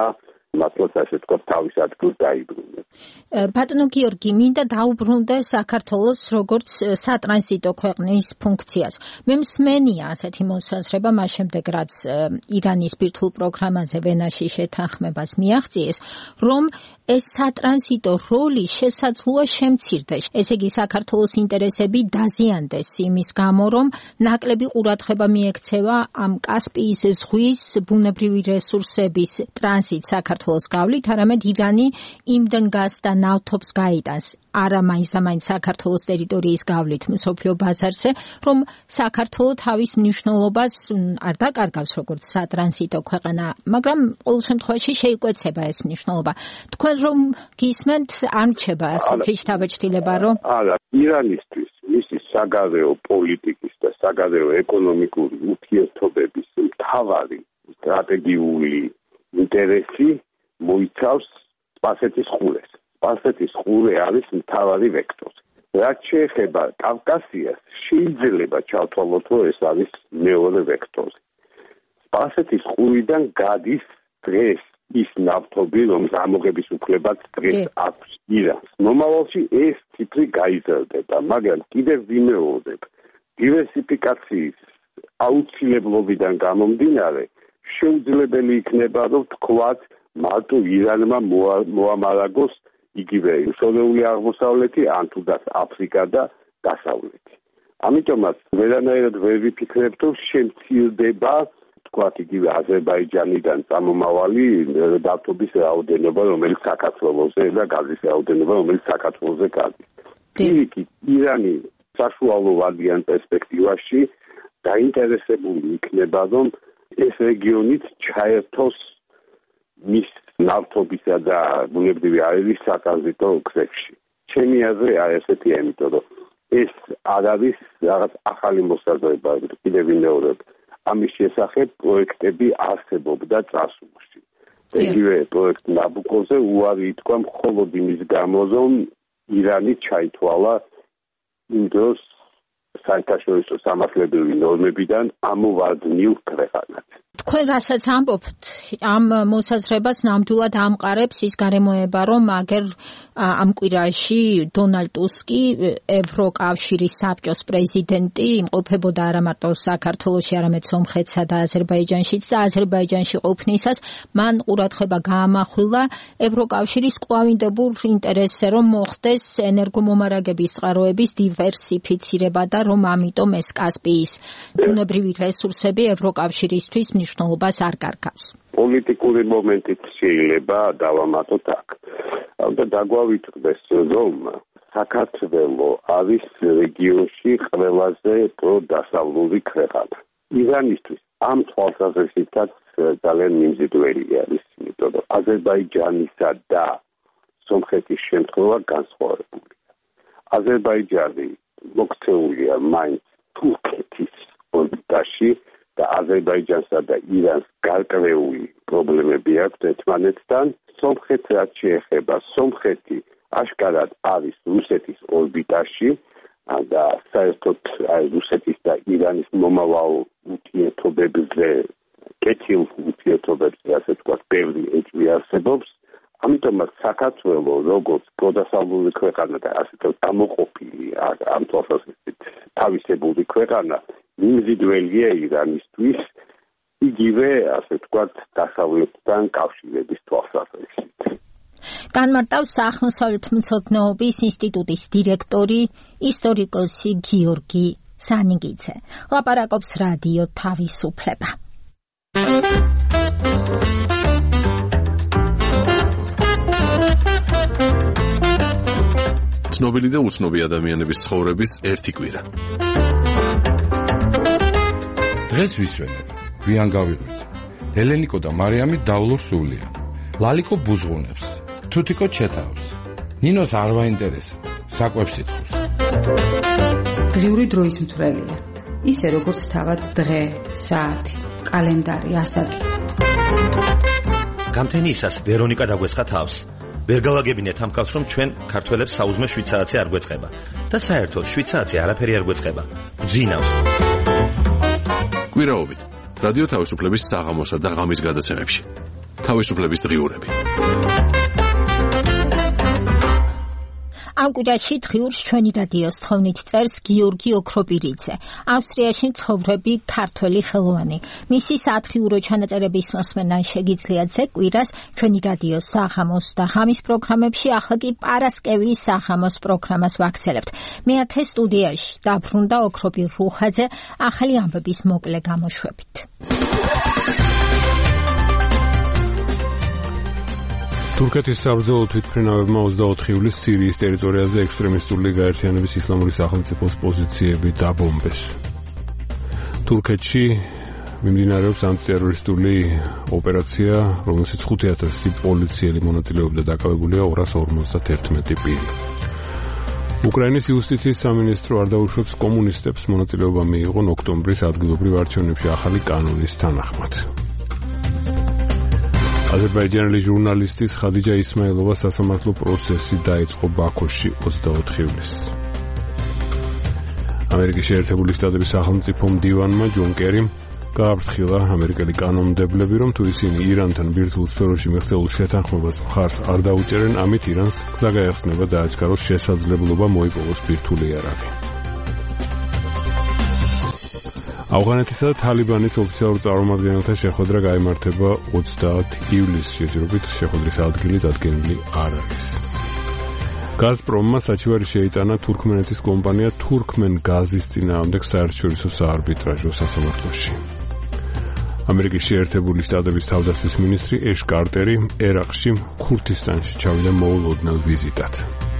მართლაც ასე თქვა თავის ადგილს დაიბრუნებს. ბატონო გიორგი, მინდა დაუბრუნდე საქართველოს როგორც სატრანზიტო ქვეყნის ფუნქციას. მე მსმენია ასეთი მოსაზრება, მას შემდეგ რაც ირანის ბირთვულ პროგრამაზე ვენაში შეთანხმებას მიაღწიეს, რომ ეს სატრანზიტო როლი შესაძლოა შემცირდეს. ესე იგი საქართველოს ინტერესები დაზიანდეს იმის გამო, რომ ნაკლები ყურადღება მიექცევა ამ კასპიის ზღვის ბუნებრივი რესურსების ტრანზიტ საქართველოს გავლით, არამედ ირანი იმდენ გაზს და ნავთობს გაიტანს არა მაინც-მაინც საქართველოს ტერიტორიის გავლით მსოფლიო ბაზარზე, რომ საქართველო თავის მნიშვნელობას არ დაკარგავს როგორც სატრანზიტო ქვეყანა, მაგრამ ყოველ შემთხვევაში შეიკვეცება ეს მნიშვნელობა. თქვენ რომ გისმენთ, არ მრჩება ასეთი შთაბეჭდილება, რომ არა, ირანისთვის მისი საგარეო პოლიტიკის და საგარეო ეკონომიკური ურთიერთობების მთავარი სტრატეგიული ინტერესი მოიცავს სპარსეთის ყურეს. სპარსეთის ყურე არის მთავარი ვექტორი. რაც შეეხება კავკასიას, შეიძლება ჩავთვალოთ, რომ ეს არის მეორე ვექტორი. სპარსეთის ყურიდან გადის დღეს ის ნავთობი, რომ ამოღების უფლებაც დღეს აქვს ირანს. მომავალში ეს ციფრი გაიზრდება, მაგრამ კიდევ ვიმეორებ, დივერსიფიკაციის აუცილებლობიდან გამომდინარე, შეუძლებელი იქნება, რომ თქვათ, მარტო ირანმა მოამარაგოს იგივე შორეული აღმოსავლეთი, ან თუნდაც აფრიკა და დასავლეთი. ამიტომაც ვერანაირად ვერ ვიფიქრებთ, რომ შემცირდება თქვათ იგივე აზერბაიჯანიდან წამომავალი ნავთობის რაოდენობა, რომელიც საქართველოზე და გაზის რაოდენობა, რომელიც საქართველოზე გადის. პირიქით, ირანი საშუალო ვადიან პერსპექტივაში დაინტერესებული იქნება, რომ ეს რეგიონიც ჩაერთოს მის ნავთობისა და ბუნებრივი აირის სატრანზიტო გზებში. ჩემი აზრი არის ესეთი, იმიტომ რომ ეს არ არის რაღაც ახალი მოსაზრება, კიდევ ვიმეორებ, ამის შესახებ პროექტები არსებობდა წარსულში. იგივე პროექტ ნაბუკოზე უარი ითქვა მხოლოდ იმის გამო, რომ ირანი ჩაითვალა იმ დროს საერთაშორისო სამართლებრივი ნორმებიდან ამოვარდნილ ქვეყანად. თქვენ რასაც ამბობთ, ამ მოსაზრებას ნამდვილად ამყარებს ის გარემოება, რომ აგერ ამ კვირაში დონალდ ტუსკი, ევროკავშირის საბჭოს პრეზიდენტი, იმყოფებოდა არა მარტო საქართველოში, არამედ სომხეთსა და აზერბაიჯანშიც და აზერბაიჯანში ყოფნისას მან ყურადღება გაამახვილა ევროკავშირის კვლავინდებურ ინტერესზე, რომ მოხდეს ენერგომომარაგების წყაროების დივერსიფიცირება და რომ ამიტომ ეს კასპიის ბუნებრივი რესურსები ევროკავშირისთვის მნიშვნელობას არ კარგავს. პოლიტიკური მომენტით შეიძლება დავამატოთ აქ. და დაგვავითხრდეს, რომ საქართველო არის რეგიონში ყველაზე პროდასავლური ქვეყანა. ირანისთვის ამ თვალსაზრისითაც ძალიან მიმზიდველი არის, იმიტომ რომ აზერბაიჯანისა და სომხეთის შემთხვევა განსხვავებულია. აზერბაიჯანი მოქცეულია მაინც თურქეთის ორბიტაში და აზერბაიჯანსა და ირანს გარკვეული პრობლემები აქვს ერთმანეთთან. სომხეთს რაც შეეხება, სომხეთი აშკარად არის რუსეთის ორბიტაში და საერთოდ რუსეთის და ირანის მომავალ ურთიერთობებზე, კეთილ ურთიერთობებზე, ასე ვთქვათ, ბევრი ეჭვი არსებობს. ამიტომაც საქართველო როგორც პროდასავლური ქვეყანა და ასე ვთქვათ, გამოყოფილი ამ თვალსაზრისით თავისებური ქვეყანა მიმზიდველია ირანისთვის, იგივე, ასე ვთქვათ, დასავლეთთან კავშირების თვალსაზრისით. განმარტავს აღმოსავლეთმცოდნეობის ინსტიტუტის დირექტორი, ისტორიკოსი გიორგი სანიგიძე. ლაპარაკობს რადიო თავისუფლება. ცნობილი და უცნობი ადამიანების ცხოვრების ერთი კვირა. დღეს ვისვენებ, გვიან გავიღვით. ელენიკო და მარიამი დავლურ სულია. ლალიკო ბუზღუნებს, თუთიკო ჩეთავს. ნინოს არ ვაინტერესა, საკვებს ითხოვს. დღიური დროის მთვრელია. ისე როგორც თავად დღე, საათი, კალენდარი, ასაკი. გამთენიისას ვერონიკა დაგვესხა თავს. ვერ გავაგებინეთ ამ კაცს, რომ ჩვენ ქართველებს საუზმე შვიდ საათი არ გვეწყება და საერთოდ შვიდ საათი არაფერი არ გვეწყება. გძინავს. კვირაობით რადიო თავისუფლების საღამოსა და ღამის გადაცემებში. თავისუფლების დღიურები. ამ კვირაში დღიურს ჩვენი რადიოს თხოვნით წერს გიორგი ოქროპირიძე, ავსტრიაში მცხოვრები ქართველი ხელოვანი. მისი სათხიურო ჩანაწერების მოსმენა შეგიძლიათ ზე კვირას ჩვენი რადიოს საღამოს და ღამის პროგრამებში, ახლა კი პარასკევის საღამოს პროგრამას ვაგრძელებთ. მეათე სტუდიაში დაბრუნდა ოქროპირ რუხაძე ახალი ამბების მოკლე გამოშვებით. თურქეთის საბრძოლო თვითმფრინავებმა ოცდაოთხი ივლისს სირიის ტერიტორიაზე ექსტრემისტული გაერთიანების ისლამური სახელმწიფოს პოზიციები დაბომბეს. თურქეთში მიმდინარეობს ანტიტერორისტული ოპერაცია, რომელშიც ხუთი ათასი პოლიციელი მონაწილეობდა, დაკავებულია ორას ორმოცდაერთმეტი პირი. უკრაინის იუსტიციის სამინისტრო არ დაუშვებს კომუნისტებს მონაწილეობა მიიღონ ოქტომბრის ადგილობრივ არჩევნებში ახალი კანონის თანახმად. აზერბაიჯანელი ჟურნალისტის ხადიჯა ისმაილოვას სასამართლო პროცესი დაიწყო ბაქოში ოცდაოთხი ივლისს. ამერიკის შეერთებული შტატების სახელმწიფო მდივანმა ჯონ კერიმ გააფრთხილა ამერიკელი კანონმდებლები, რომ თუ ისინი ირანთან ბირთვულ სფეროში მიღწეულ შეთანხმებას მხარს არ დაუჭერენ, ამით ირანს გზა გაეხსნება დააჩქაროს შესაძლებლობა მოიპოვოს ბირთვული იარაღი. ავღანეთისა და თალიბანის ოფიციალურ წარმომადგენელთა შეხვედრა გაიმართება ოცდაათი ივლისს, შეჯიბრობით შეხვედრის ადგილი დადგენილი არ არის. გაზპრომმა საჩივარი შეიტანა თურქმენეთის კომპანია თურქმენგაზის წინააღმდეგ საერთაშორისო საარბიტრაჟო სასამართლოში. ამერიკის შეერთებული შტატების თავდაცვის მინისტრი ეშ კარტერი ერაყში, ქურთისტანში ჩავიდა მოულოდნელ ვიზიტად.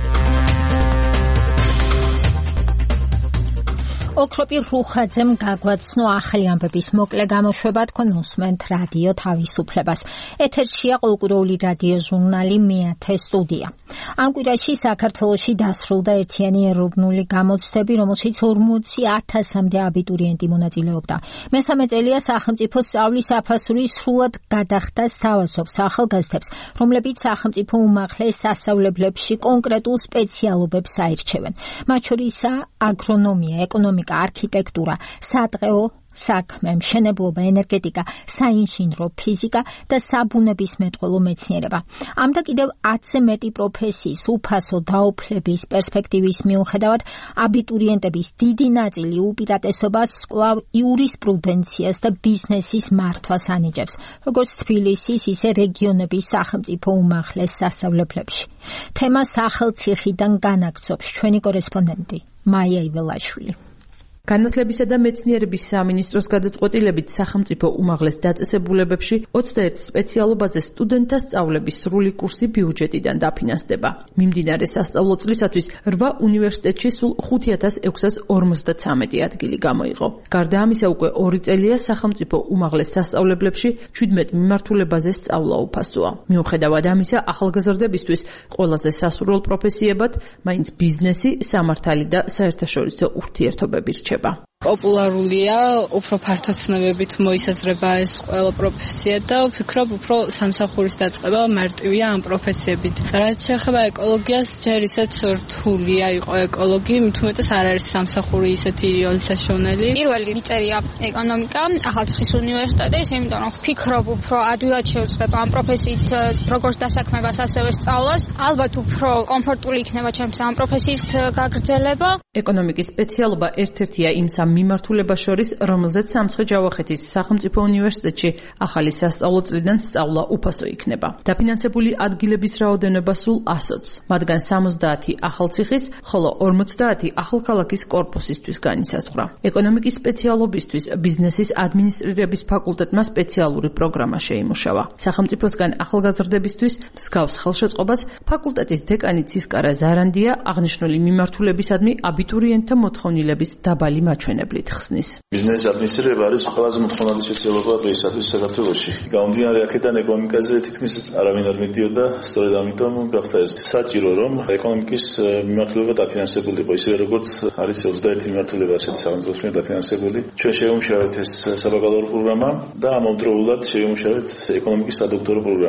ოქროპირ რუხაძემ გაგვაცნო ახალი ამბების მოკლე გამოშვება, თქვენ უსმენთ რადიო თავისუფლებას. ეთერშია ყოველკვირეული რადიო ჟურნალი მეათე სტუდია. ამ კვირაში საქართველოში დასრულდა ერთიანი ეროვნული გამოცდები, რომელშიც ორმოცი ათასამდე აბიტურიენტი მონაწილეობდა. მესამე წელია სახელმწიფო სწავლის აფასური სრულად გადახდა სავაზობს ახალგაზრდებს, რომლებიც სახელმწიფო უმაღლეს სასწავლებლებში კონკრეტულ სპეციალობებს აირჩევენ. მათ შორისაა აგრონომია, ეკონომიკა, არქიტექტურა, სადღეო საქმე, მშენებლობა, ენერგეტიკა, საინჟინრო, ფიზიკა და საბუნებისმეტყველო მეცნიერება. ამ და კიდევ ათზე მეტი პროფესიის უფასო დაუფლების პერსპექტივის მიუხედავად, აბიტურიენტების დიდი ნაწილი უპირატესობას კვლავ იურისპრუდენციას და ბიზნესის მართვას ანიჭებს, როგორც თბილისის, ისე რეგიონების სახელმწიფო უმაღლეს სასწავლებლებში. თემა სახელმწიფოდან განაგრძობს ჩვენი კორესპონდენტი მაია იველაშვილი. განათლებისა და მეცნიერების სამინისტროს გადაწყვეტილებით სახელმწიფო უმაღლეს დაწესებულებებში ოცდაერთ სპეციალობაზე სტუდენტთა სწავლების სრული კურსი ბიუჯეტიდან დაფინანსდება. მიმდინარე სასწავლო წლისათვის რვა უნივერსიტეტში სულ ხუთი ათას ექვსას ორმოცდათვრამეტი ადგილი გამოიღო. გარდა ამისა, უკვე ორი წელია სახელმწიფო უმაღლეს სასწავლებლებში ჩვიდმეტ მიმართულებაზე სწავლა უფასოა. მიუხედავად ამისა, ახალგაზრდებისთვის ყველაზე სასურველ პროფესიებად მაინც ბიზნესი, სამართალი და საერთაშორისო ურთიერთობები რჩება. პოპულარულია, უფრო ფართო ცნობებით მოისაზრება ეს ყველა პროფესია და ვფიქრობ, უფრო სამსახურის დაწყება მარტივია ამ პროფესიებით. რაც შეეხება ეკოლოგიას, ჯერ ისეთ რთულია იყო ეკოლოგი, მით უმეტეს არ არის სამსახური ისეთი ოლისაშოვნელი. პირველი მიწერია ეკონომიკა ახალციხის უნივერსიტეტის, იმიტომ რომ ვფიქრობ, უფრო ადვილად შევწყებ ამ პროფესიით როგორც დასაქმებას, ასევე სწავლას. ალბათ უფრო კომფორტული იქნება ჩემს ამ პროფესიის გაგრძელება. ეკონომიკის სპეციალობა ერთ-ერთია იმ მიმართულებას შორის, რომელზეც სამცხე-ჯავახეთის სახელმწიფო უნივერსიტეტში ახალი სასწავლო წლიდან სწავლა უფასო იქნება. დაფინანსებული ადგილების რაოდენობა სულ ასოც, მათგან სამოცდაათი ახალციხის, ხოლო ორმოცდაათი ახალქალაქის კორპუსისთვის განისაზღვრა. ეკონომიკის სპეციალობისთვის ბიზნესის ადმინისტრირების ფაკულტეტმა სპეციალური პროგრამა შეიმუშავა. სახელმწიფოსგან ახალგაზრდებისთვის მსგავს ხელშეწყობას ფაკულტეტის დეკანი ცისკარა ზარანდია აღნიშნული მიმართულებისადმი აბიტურიენტთა მოთხოვნილების დაბალი მაჩვენებლით ხსნის. ბიზნესის ადმინისტრირება არის ყველაზე მოთხოვნადი სპეციალობა დღეისათვის საქართველოში. გამომდინარე აქედან ეკონომიკაზე თითქმის არავინ არ მიდიოდა, სწორედ ამიტომ გახდა ეს საჭირო, რომ ეკონომიკის მიმართულება დაფინანსებული იყო, ისე როგორც არის ოცდაერთი მიმართულება ასეთი სახელმწიფოს მიერ დაფინანსებული. ჩვენ შევიმუშავეთ ეს საბაკალავრო პროგრამა და ამავდროულად შევიმუშავეთ ეკონომიკის სადოქტორო პროგრამა.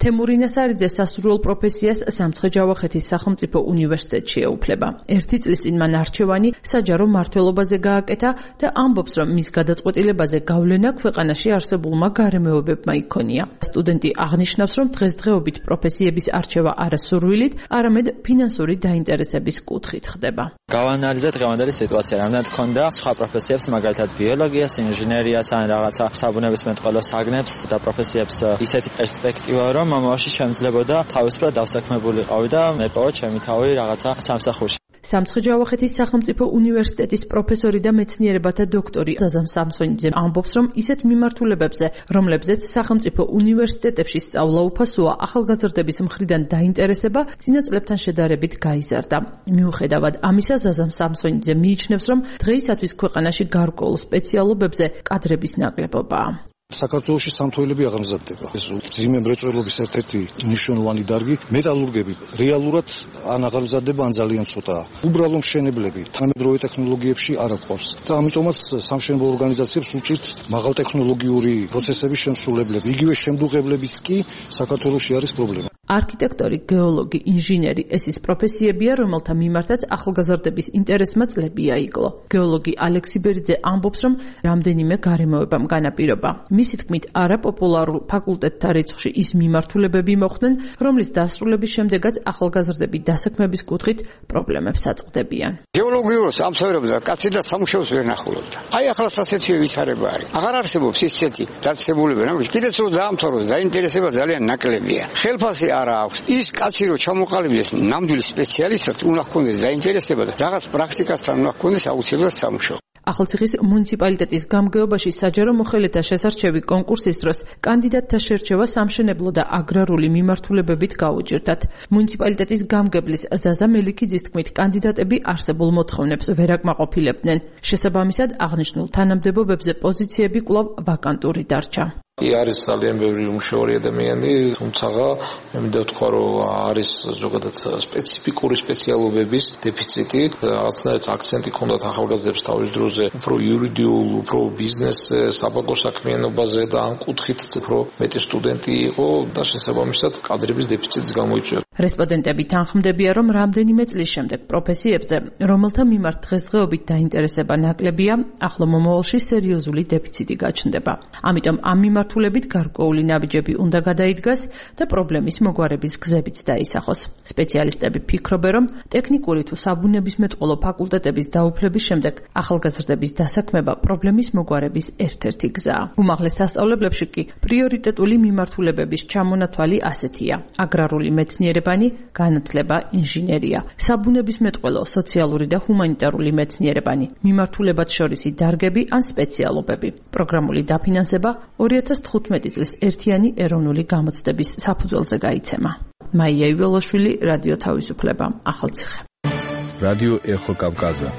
თემური ნასარიძე სასურველ პროფესიას სამცხე-ჯავახეთის სახელმწიფო უნივერსიტეტში ეუფლება. ერთი წლის წინ მან არჩევანი საჯარო მმართველობაზე გააკეთა და ამბობს, რომ მის გადაწყვეტილებაზე გავლენა ქვეყანაში არსებულმა გარემოებებმა იქონია. სტუდენტი აღნიშნავს, რომ დღესდღეობით პროფესიების არჩევა არა სურვილით, არამედ ფინანსური დაინტერესების კუთხით ხდება. გავანალიზეთ დღევანდელი სიტუაცია, რამდენად ქონდა სხვა პროფესიებს, მაგალითად ბიოლოგიას, ინჟინერიას ან რაღაცა საბუნებისმეტყველო საგნებს და პროფესიებს ისეთი პერსპექტივა, რომ მომავალში შემძლებოდა თავისუფლად დავსაქმებულიყავი და მეპოვა ჩემი თავი რაღაცა სამსახურში. სამცხე-ჯავახეთის სახელმწიფო უნივერსიტეტის პროფესორი და მეცნიერებათა დოქტორი ზაზამ სამსონიძე ამბობს, რომ ისეთ მიმართულებებზე, რომლებზეც სახელმწიფო უნივერსიტეტებში სწავლა უფასოა, ახალგაზრდების მხრიდან დაინტერესება წინა წლებთან შედარებით გაიზარდა. მიუხედავად ამისა, ზაზამ სამსონიძე მიიჩნევს, რომ დღეისათვის ქვეყანაში გარკვეულ სპეციალობებზე კადრების ნაკლებობაა. საქართველოში სამთოელები აღარ მზადდება. ეს ძიმე მრეწველობის ერთ-ერთი მნიშვნელოვანი დარგი მეტალურგები რეალურად ან აღარ მზადდება, ან ძალიან ცოტაა. უბრალო მშენებლები თანამედროვე ტექნოლოგიებში არ აყვავს და ამიტომაც სამშენებლო ორგანიზაციებს უჭირთ მაღალტექნოლოგიური პროცესების შემსრულებლები. იგივე შემდუღებლებიც კი საქართველოში არის პრობლემა. არქიტექტორი, გეოლოგი, ინჟინერი ეს ის პროფესიებია, რომელთა მიმართაც ახალგაზრდების ინტერესმა წლები აიგლო. გეოლოგი ალექსი ბერიძე ამბობს, რომ რამდენიმე გარემოებამ განაპირობა. მისი თქმით, არაპოპულარულ ფაკულტეტთა რიცხვში ის მიმართულებები მოხვდნენ, რომლის დასრულების შემდეგაც ახალგაზრდები დასაქმების კუთხით პრობლემებს აწყდებიან. გეოლოგიურ სამსახურებზე კაცი და სამუშაოს ვერ ნახულობდა. აი ახლა ასეთი ვითარება არის. აღარ არსებობს ისეთი დაწესებულება, მაგრამ კიდეც რომ დაამთავროს, დაინტერესება ძალიან ნაკლებია. ხელფასი არა აქვს. ის კაცი რომ ჩამოყალიბდეს ნამდვილ სპეციალისტად, უნდა ჰქონდეს დაინტერესება და რაღაც პრაქტიკასთან უნდა ჰქონდეს აუცილებლად სამუშაო. ახალციხის მუნიციპალიტეტის გამგეობაში საჯარო მოხელეთა შესარჩევი კონკურსის დროს კანდიდატთა შერჩევა სამშენებლო და აგრარული მიმართულებებით გაუჭირდათ. მუნიციპალიტეტის გამგებლის ზაზა მელიქიძის თქმით, კანდიდატები არსებულ მოთხოვნებს ვერ აკმაყოფილებდნენ. შესაბამისად, აღნიშნულ თანამდებობებზე პოზიციები კვლავ ვაკანტური დარჩა. არის ძალიან ბევრი უმშევრი ადამიანი, თუმცა მე მინდა ვთქვა, რომ არის ზოგადად სპეციფიკური სპეციალობების დეფიციტი. რაღაცნაირად აქცენტი ჰქონდათ ახალგაზრდებს თავის დროზე უფრო იურიდიულ, უფრო ბიზნეს, საბანკო საქმიანობაზე და ამ კუთხით უფრო მეტი სტუდენტი იყო და შესაბამისად კადრების დეფიციტს გამოიწვია. რესპონდენტები თანხმდებიან, რომ რამდენიმე წლის შემდეგ პროფესიებზე, რომელთა მიმართ დღესდღეობით დაინტერესება ნაკლებია, ახლო მომავალში სერიოზული დეფიციტი გაჩნდება. ამიტომ ამ მიმართულებით გარკვეული ნაბიჯები უნდა გადაიდგას და პრობლემის მოგვარების გზებიც დაისახოს. სპეციალისტები ფიქრობენ, რომ ტექნიკური თუ საბუნებისმეტყველო ფაკულტეტების დაუფლების შემდეგ ახალგაზრდების დასაქმება პრობლემის მოგვარების ერთ-ერთი გზაა. უმაღლეს სასწავლებლებში კი პრიორიტეტული მიმართულებების ჩამონათვალი ასეთია: აგრარული მეცნიერება, განათლება, ინჟინერია, საბუნებისმეტყველო, სოციალური და ჰუმანიტარული მეცნიერებანი, მიმართულებად შორისი დარგები ან სპეციალობები. პროგრამული დაფინანსება ორი ათას თხუთმეტი წლის ერთიანი ეროვნული გამოცდების საფუძველზე გაიცემა. მაია იველაშვილი, რადიო თავისუფლება, ახალციხე. რადიო ეხო კავკაზა.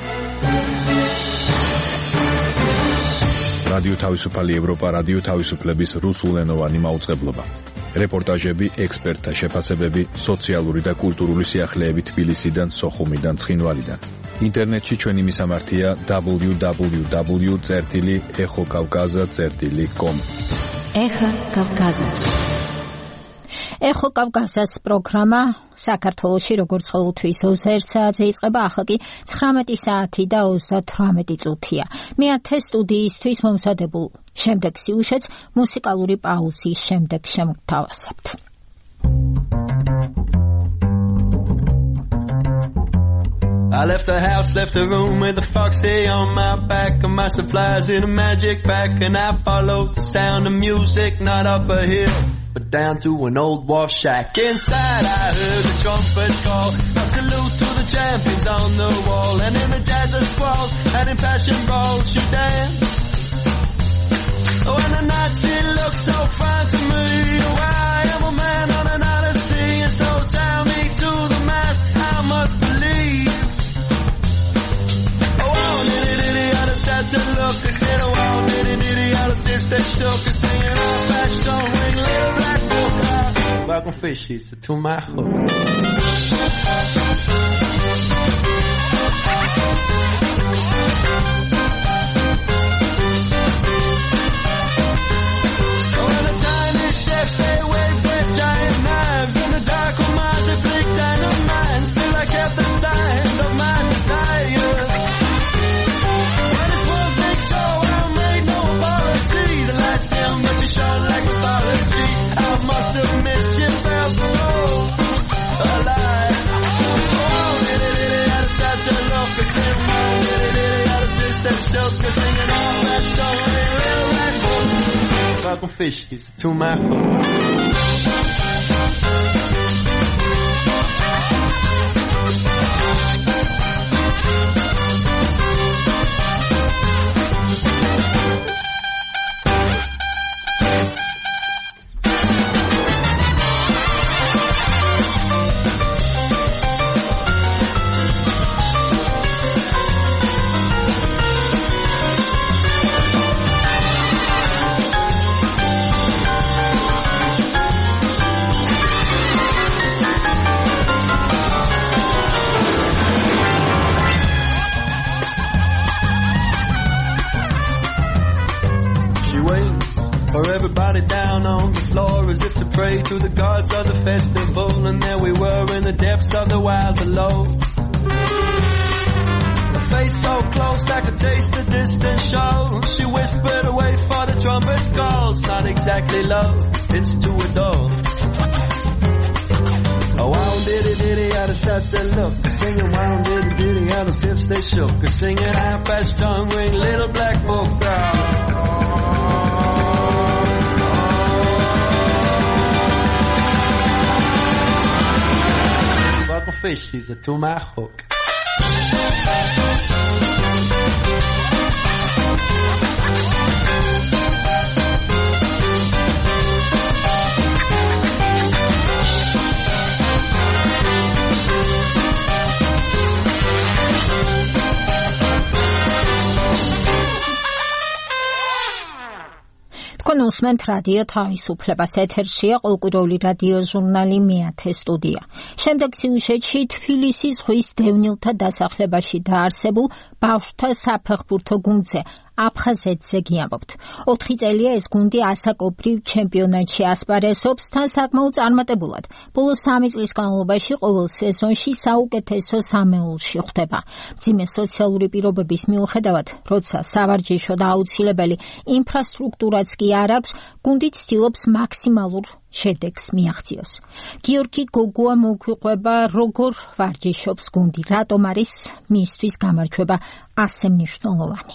რადიო თავისუფალი ევროპა, რადიო თავისუფლების რუსულენოვანი მაუწყებლობა. რეპორტაჟები, ექსპერტთა შეფასებები, სოციალური და კულტურული სიახლეები თბილისიდან, სოხუმიდან, ცხინვალიდან. ინტერნეტში ჩვენი მისამართია დაბლიუ დაბლიუ დაბლიუ წერტილი ეხო კავკაზა წერტილი კომ. ეხო კავკაზა. ეხო კავკაზას პროგრამა საქართველოში როგორც ყოველთვის ოცდაერთ საათზე იწყება, ახლა კი ცხრამეტი საათი და ოცდათვრამეტი წუთია. მეათე სტუდიისთვის მომზადებულ შემდეგ სიუჟეტს მუსიკალური პაუზის შემდეგ შემოგთავაზებთ. I left the house, left the room with a foxy on my back and my supplies in a magic bag, and I followed the sound of music, not up a hill but down to an old wharf shack. Inside I heard the trumpets call, a salute to the champions on the wall, and in the jazz of squalls and in passion brawls she danced. Oh, and the night she looked so fine to me. Oh, I am a man on an odyssey, and so tell me to the mast I must believe. Oh, oh, nitty nitty, I just had to look. I said, oh, oh, nitty nitty, I just if they shook. I singing all back, don't ring, little black book. Welcome fishies to my hook. Oh, and the tiny chefs, they wave their giant sugar, singing all that story, real black book. Fucking fishies to my hook. To the gods of the festival, and there we were in the depths of the wild below. A face so close I could taste the distant show. She whispered away for the trumpet's calls. Not exactly love, it's to adore. Oh, wow, diddy diddy, out of such a look. Singing wow, diddy diddy, out of sips they shook. Singing half-past tongue ring, little black book girl. Fish, he's a to my hook. თქვენ უსმენთ რადიო თავისუფლებას, ეთერშია ყოლკვირეული რადიო ჟურნალი მეათე სტუდია. შემდეგ სიუჟეტში თბილისის ზღვის დევნილთა დასახლებაში დაარსებულ ბავშვთა საფეხბურთო გუნდზე აფხაზეთზე გიამბობთ. ოთხი წელია ეს გუნდი ასაკობრივ ჩემპიონატში ასპარეზობს თან საკმაოდ წარმატებულად. ბოლო სამი წლის განმავლობაში ყოველ სეზონში საუკეთესო სამეულში ხვდება. მძიმე სოციალური პირობების მიუხედავად, როცა სავარჯიშო და აუცილებელი ინფრასტრუქტურაც კი არ აქვს, გუნდი ცდილობს მაქსიმალურ შედეგს მიაღწიოს. გიორგი გოგუა მოგვიყვება, როგორ ვარჯიშობს გუნდი, რატომ არის მისთვის გამარჯვება ასე მნიშვნელოვანი.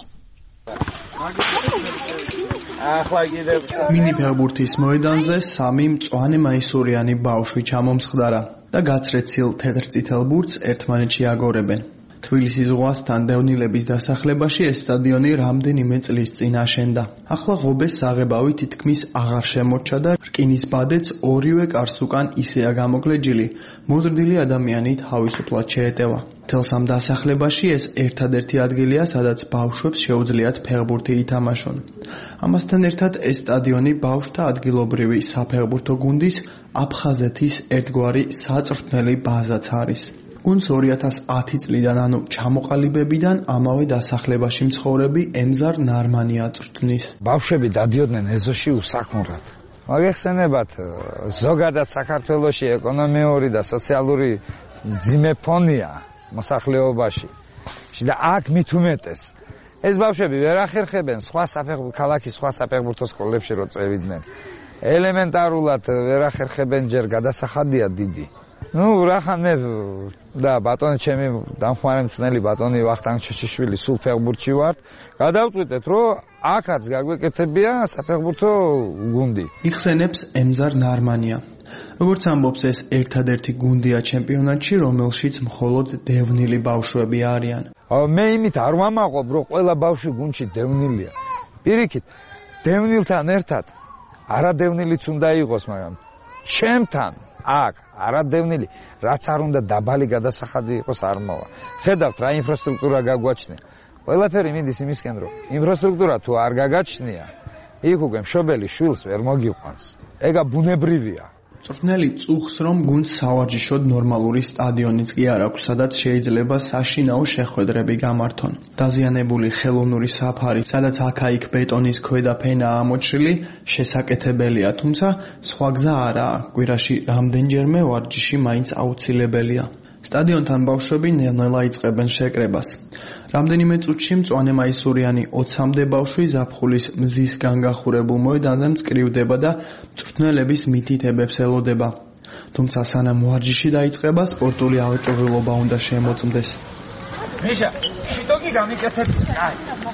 მინი ფეხბურთის მოედანზე სამი მწვანე მაისურიანი ბავშვი ჩამომსხდარა და გაცრეცილ თეთრ-წითელ ბურთს ერთმანეთში აგორებენ. თბილისის ზღვასთან დევნილების დასახლებაში ეს სტადიონი რამდენიმე წლის წინ აშენდა. ახლა ღობეს საღებავი თითქმის აღარ შემორჩა და რკინის ბადეც ორივე კარს უკან ისეა გამოგლეჯილი, მოზრდილი ადამიანი თავისუფლად შეეტევა. მთელს ამ დასახლებაში ეს ერთადერთი ადგილია, სადაც ბავშვებს შეუძლიათ ფეხბურთი ითამაშონ. ამასთან ერთად ეს სტადიონი ბავშვთა ადგილობრივი საფეხბურთო გუნდის აფხაზეთის ერთგვარი საწვრთნელი ბაზაც არის. გუნდს ორი ათას ათი წლიდან, ანუ ჩამოყალიბებიდან ამავე დასახლებაში მცხოვრები ემზარ ნარმანი აწვრთნის. ბავშვები დადიოდნენ ეზოში უსაქმურად. მოგეხსენებათ, ზოგადად საქართველოში ეკონომიური და სოციალური მძიმე ფონია მოსახლეობაში. და აქ მით უმეტეს ეს ბავშვები ვერ ახერხებენ სხვა საფეხბურთო ქალაქის სხვა საფეხბურთო სკოლებში რო წევიდნენ. ელემენტარულად ვერ ახერხებენ ჯერ გადასახადია დიდი. ნუ რახან მე და ბატონი ჩემი დამხმარე მწვრთნელი ბატონი ვახტანგ ჩეჩიშვილი სულ ფეხბურთში ვართ. გადავწყვიტეთ რომ აქაც გაგვეკეთებია საფეხბურთო გუნდი. იხსენებს ემზარ ნარმანია. როგორც ამბობს, ეს ერთადერთი გუნდია ჩემპიონატში, რომელშიც მხოლოდ დევნილი ბავშვები არიან. მე იმით არ ვამაყობ, რომ ყველა ბავშვი გუნდში დევნილია. პირიქით, დევნილთან ერთად არადევნილიც უნდა იყოს, მაგრამ ჩემთან აქ არადევნილი, რაც არ უნდა დაბალი გადასახადი იყოს არ მოვა. ხედავთ რა ინფრასტრუქტურა გაგვაჩნია. ყველაფერი მიდის იმისკენ, რომ ინფრასტრუქტურა თუ არ გაგაჩნია, იქ უკვე მშობელი შვილს ვერ მოგიყვანს. ეგა ბუნებრივია. მწვრთნელი წუხს, რომ გუნდს სავარჯიშოდ ნორმალური სტადიონიც კი არ აქვს, სადაც შეიძლება საშინაო შეხვედრები გამართონ. დაზიანებული ხელოვნური საფარი, სადაც აქა-იქ ბეტონის ქვედა ფენაა ამოჭრილი, შესაკეთებელია, თუმცა სხვა გზა არაა. კვირაში რამდენჯერმე ვარჯიში მაინც აუცილებელია. სტადიონთან ბავშვები ნელ-ნელა იწყებენ შეკრებას. რამდენიმე წუთში მწვანე მაისურიანი ოცამდე ბავშვი ზაფხულის მზისგან გახურებულ მოედანზე მწკრივდება და მწვრთნელების მითითებებს ელოდება. თუმცა სანამ ვარჯიში დაიწყება, სპორტული აღჭურვილობა უნდა შემოწმდეს. მიშა, შიტოკი გამიკეთებია. აი.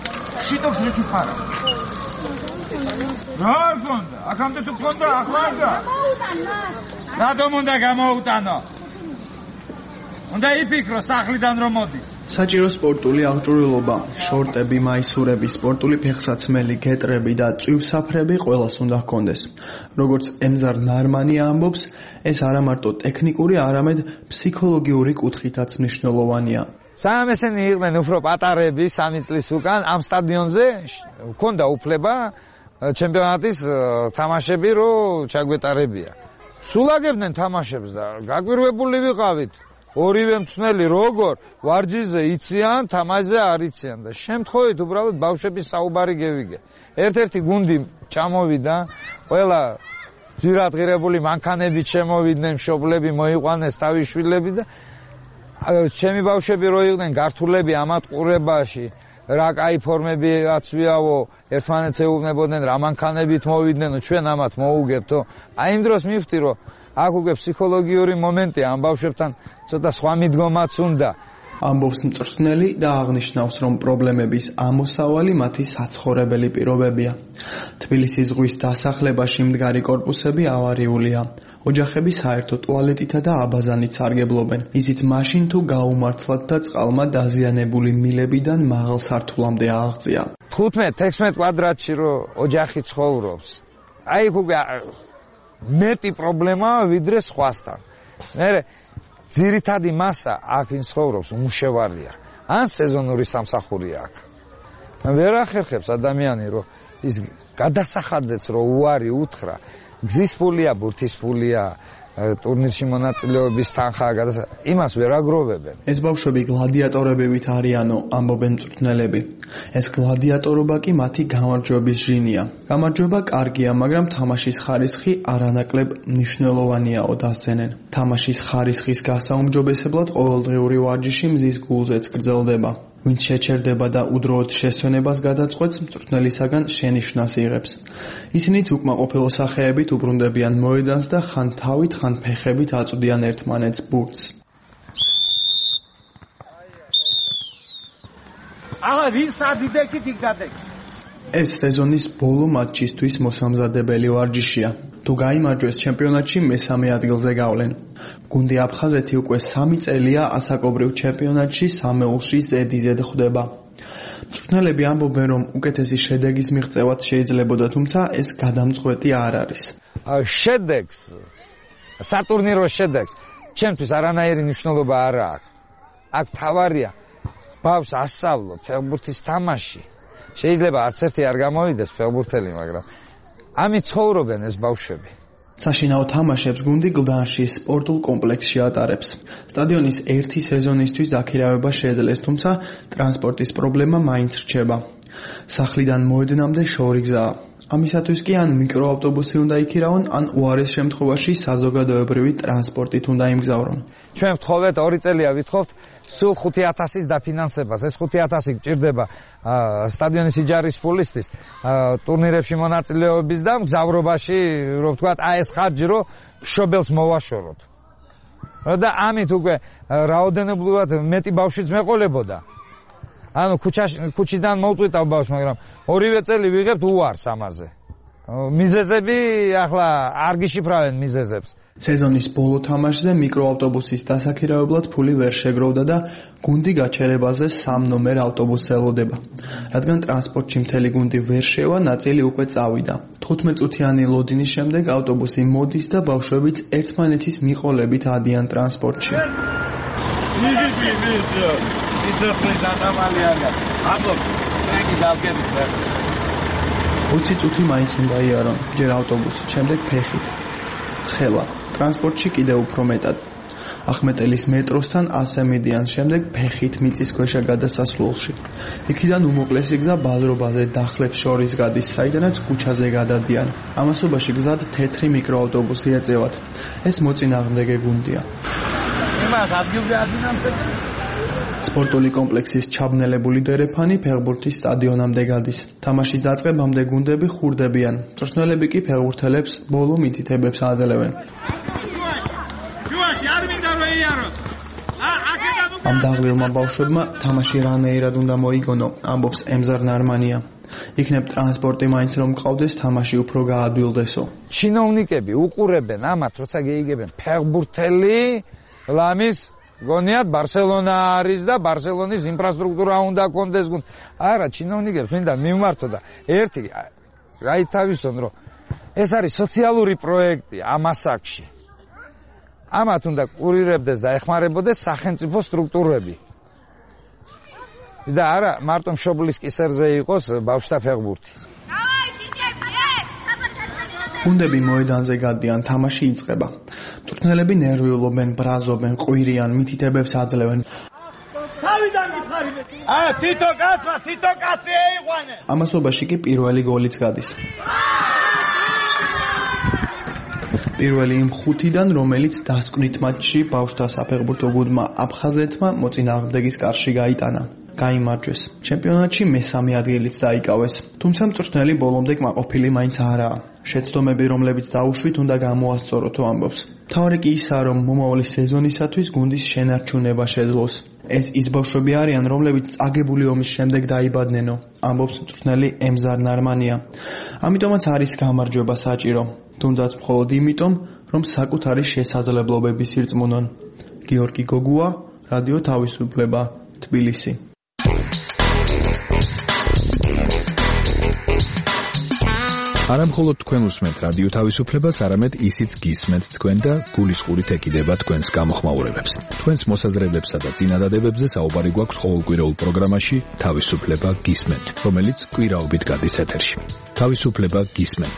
შიტოს რითი ხარა? რა გონდა? აქამდე თუ გონდა, ახლა არ გა? რატომ უნდა გამოუტანო? უნდა იფიქრო სახლიდან რომ მოდის. საჭირო სპორტული აღჭურვილობა, შორტები, მაისურები, სპორტული ფეხსაცმელი, გეტრები და წვივსაფრები ყველას უნდა ჰქონდეს. როგორც ემზარ ნარმანი ამბობს, ეს არა მარტო ტექნიკური, არამედ ფსიქოლოგიური კუთხითაც მნიშვნელოვანია. სამ ესენი იყვნენ უფრო პატარები სამი წლის უკან ამ სტადიონზე ჰქონდა უფლება ჩემპიონატის თამაშები რო ჩაგვეტარებია. სულ აგებდნენ თამაშებს და გაგვირვებული ვიყავით. ორივე მწნელი როგორ ვარჯიშზე იციან, თამაშზე არ იციან და შემთხვევით უბრალოდ ბავშვების საუბარი გევიგე. ერთ-ერთი გუნდი ჩამოვიდა, ყველა ძვირადღირებული მანქანებით შემოვიდნენ, მშობლები მოიყვანეს თავის შვილები და ჩემი ბავშვები რო იყვნენ გართულები ამათ ყურებაში, რა კაი ფორმები აცვიავო, ერთმანეთს ეუბნებოდნენ, რა მანქანებით მოვიდნენ, ჩვენ ამათ მოუგებთო. აი იმ დროს მივხვდი რომ აქ უკვე ფსიქოლოგიური მომენტია ამ ბავშვებთან ცოტა სხვა მიდგომაც უნდა. ამბობს მწვრთნელი და აღნიშნავს, რომ პრობლემების ამოსავალი მათი საცხოვრებელი პირობებია. თბილისის ზღვის დასახლებაში მდგარი კორპუსები ავარიულია. ოჯახები საერთო ტუალეტითა და აბაზანით სარგებლობენ. ისიც მაშინ თუ გაუმართლად და წყალმა დაზიანებული მილებიდან მაღალ სართულამდე აღწია. თხუთმეტ-ექვსმეტ კვადრატში რო ოჯახი ცხოვრობს. აი უკვე მეტი პრობლემაა ვიდრე სხვასთან. მე ძირითადი მასა აქ ვინ ცხოვრობს უმუშევარია. ან სეზონური სამსახურია აქ. ვერ ახერხებს ადამიანი რომ ის გადასახაძეც რო უარი უთხრა, გზის ფულია, ბურთის ფულია, ტურნირში მონაწილეობის თანხაა გადასა, იმას ვერ აგროვებენ. ეს ბავშვები გლადიატორებივით არიანო, ამბობენ მწვრთნელები. ეს გლადიატორობა კი მათი გამარჯვების ჟინია. გამარჯვება კარგია, მაგრამ თამაშის ხარისხი არანაკლებ მნიშვნელოვანიაო დასძენენ. თამაშის ხარისხის გასაუმჯობესებლად ყოველდღიური ვარჯიში მზის გულზეც გრძელდება. ვინც შეჩერდება და უდროოდ შესვენებას გადაწყვეტს, მწვრთნელისაგან შენიშვნას იღებს. ისინიც უკმაყოფილო სახეებით უბრუნდებიან მოედანს და ხან თავით, ხან ფეხებით აწვდიან ერთმანეთს ბურთს. აღა ვინ სადიდეკით იქ გადაიქცა? ეს სეზონის ბოლო მატჩისთვის მოსამზადებელი ვარჯიშია. თუ გაიმარჯვეს ჩემპიონატში მესამე ადგილზე გავლენ. გუნდი აფხაზეთი უკვე სამი წელია ასაკობრივ ჩემპიონატში სამეულში ზედიზედ ხვდება. მწვრთნელები ამბობენ, რომ უკეთესი შედეგის მიღწევაც შეიძლებოდა, თუმცა ეს გადამწყვეტი არ არის. შედეგს, სატურნირო შედეგს, ჩემთვის არანაირი მნიშვნელობა არ აქვს. აქ თავარია ბავშვს ასწავლო ფეხბურთის თამაში. შეიძლება არც ერთი არ გამოვიდეს ფეხბურთელი, მაგრამ ამით ცხოვრობენ ეს ბავშვები. საშინაო თამაშებს გუნდი გლდანში სპორტულ კომპლექსში ატარებს. სტადიონის ერთი სეზონისთვის დაქირავება შეძლეს, თუმცა ტრანსპორტის პრობლემა მაინც რჩება. სახლიდან მოედნამდე შორი გზაა. ამისათვის კი ან მიკროავტობუსი უნდა იქირავონ, ან უარეს შემთხვევაში საზოგადოებრივი ტრანსპორტით უნდა იმგზავრონ. ჩვენ ვთხოვეთ ორი წელია ვითხოვთ სულ ხუთი ათასის დაფინანსებას. ეს ხუთი ათასი გჭირდება სტადიონის იჯარის ფულისთვის, ტურნირებში მონაწილეობის და მგზავრობაში, რომ ვთქვათ, აი ეს ხარჯი რო მშობელს მოვაშოროთ. და ამით უკვე რაოდენობრივად მეტი ბავშვიც მეყოლებოდა. ანუ ქუჩიდან მოვწვიტავ ბავშვს, მაგრამ ორივე წელი ვიღებთ უარს ამაზე. მიზეზები ახლა არ გიშიფრავენ მიზეზებს. სეზონის ბოლო თამაშზე მიკროავტობუსის დასაქირავებლად ფული ვერ შეგროვდა და გუნდი გაჩერებაზე სამ ნომერ ავტობუსს ელოდება. რადგან ტრანსპორტში მთელი გუნდი ვერ შევა, ნაწილი უკვე წავიდა. თხუთმეტ წუთიანი ლოდინის შემდეგ ავტობუსი მოდის და ბავშვებიც ერთმანეთის მიყოლებით ადიან ტრანსპორტში. იგივე ვიდეო სიცოცხლის დატამალი არის. აბლო, ეგ დავგებით ვერ. ოცი წუთი მაინც უნდა იარონ, ჯერ ავტობუსით, შემდეგ ფეხით. ცხელა, ტრანსპორტში კიდევ უფრო მეტად. ახმეტელის მეტროსთან ასე მიდიან, შემდეგ ფეხით მიწისქვეშა გადასასვლელში. იქიდან უმოკლესი გზა ბაზრობაზე დახლებს შორის გადის, საიდანაც ქუჩაზე გადადიან. ამასობაში გზად თეთრი მიკროავტობუსი ეწევათ. ეს მოწინააღმდეგე გუნდია. იმას ადგილზე ადინამსებ. სპორტული კომპლექსის ჩაბნელებული დერეფანი ფეხბურთის სტადიონამდე გადის. თამაშის დაწყებამდე გუნდები ხურდებიან. მწვრთნელები კი ფეხბურთელებს ბოლო მითითებებს აძლევენ. ჯუაში არ მინდა რომ იაროთ. ა აქედან ამ დაღლილმა ბავშვებმა თამაში რანაირად უნდა მოიგონო, ამბობს ემზარ ნარმანია. იქნებ ტრანსპორტი მაინც რომ ყავდეს, თამაში უფრო გაადვილდესო. ჩინოვნიკები უყურებენ ამათ, როცა გეიგებენ ფეხბურთელი, ლამის გონიათ ბარსელონა არის და ბარსელონის ინფრასტრუქტურა უნდა კონდეს. არა, ჩინოვნიკებს მინდა მიმართო და ერთი გაითავისონ, რომ ეს არის სოციალური პროექტი ამ ასაკში. ამათ უნდა კურირებდეს და ეხმარებოდეს სახელმწიფო სტრუქტურები. და არა მარტო მშობლის კისერზე იყოს ბავშვთა ფეხბურთი. გუნდები მოედანზე გადიან, თამაში იწყება. მწვრთნელები ნერვიულობენ, ბრაზობენ, ყვირიან, მითითებებს აძლევენ. თავიდან გითხარით. აა თითო კაცმა, თითო კაცი ეიყვანე. ამასობაში კი პირველი გოლიც გადის. პირველი იმ ხუთიდან, რომელიც დასკვნით მატჩში ბავშვთა საფეხბურთო გუნდმა აფხაზეთმა მოწინააღმდეგის კარში გაიტანა. გაიმარჯვეს. ჩემპიონატში მესამე ადგილიც დაიკავეს. თუმცა მწვრთნელი ბოლომდე კმაყოფილი მაინც არაა. შეცდომები, რომლებიც დაუშვით, უნდა გამოასწოროთო, ამბობს. მთავარი კი ისაა, რომ მომავალი სეზონისათვის გუნდის შენარჩუნება შეძლოს. ეს ის ბავშვები არიან, რომლებიც წაგებული ომის შემდეგ დაიბადნენ, ამბობს მწვრთნელი ემზარ ნარმანია. ამიტომაც არის გამარჯვება საჭირო. თუნდაც მხოლოდ იმიტომ, რომ საკუთარი შესაძლებლობების ირწმუნონ. გიორგი გოგუა, რადიო თავისუფლება, თბილისი. არა მხოლოდ თქვენ უსმენთ რადიო თავისუფლებას, არამედ ისიც გისმენთ თქვენ და გულისხმობით ეკიდება თქვენს გამოხმაურებებს. თქვენს მოსაზრებებსა და წინადადებებზე საუბარი გვაქვს ყოველკვირეულ პროგრამაში თავისუფლება გისმენთ, რომელიც კვირაობით გადის ეთერში. თავისუფლება გისმენთ.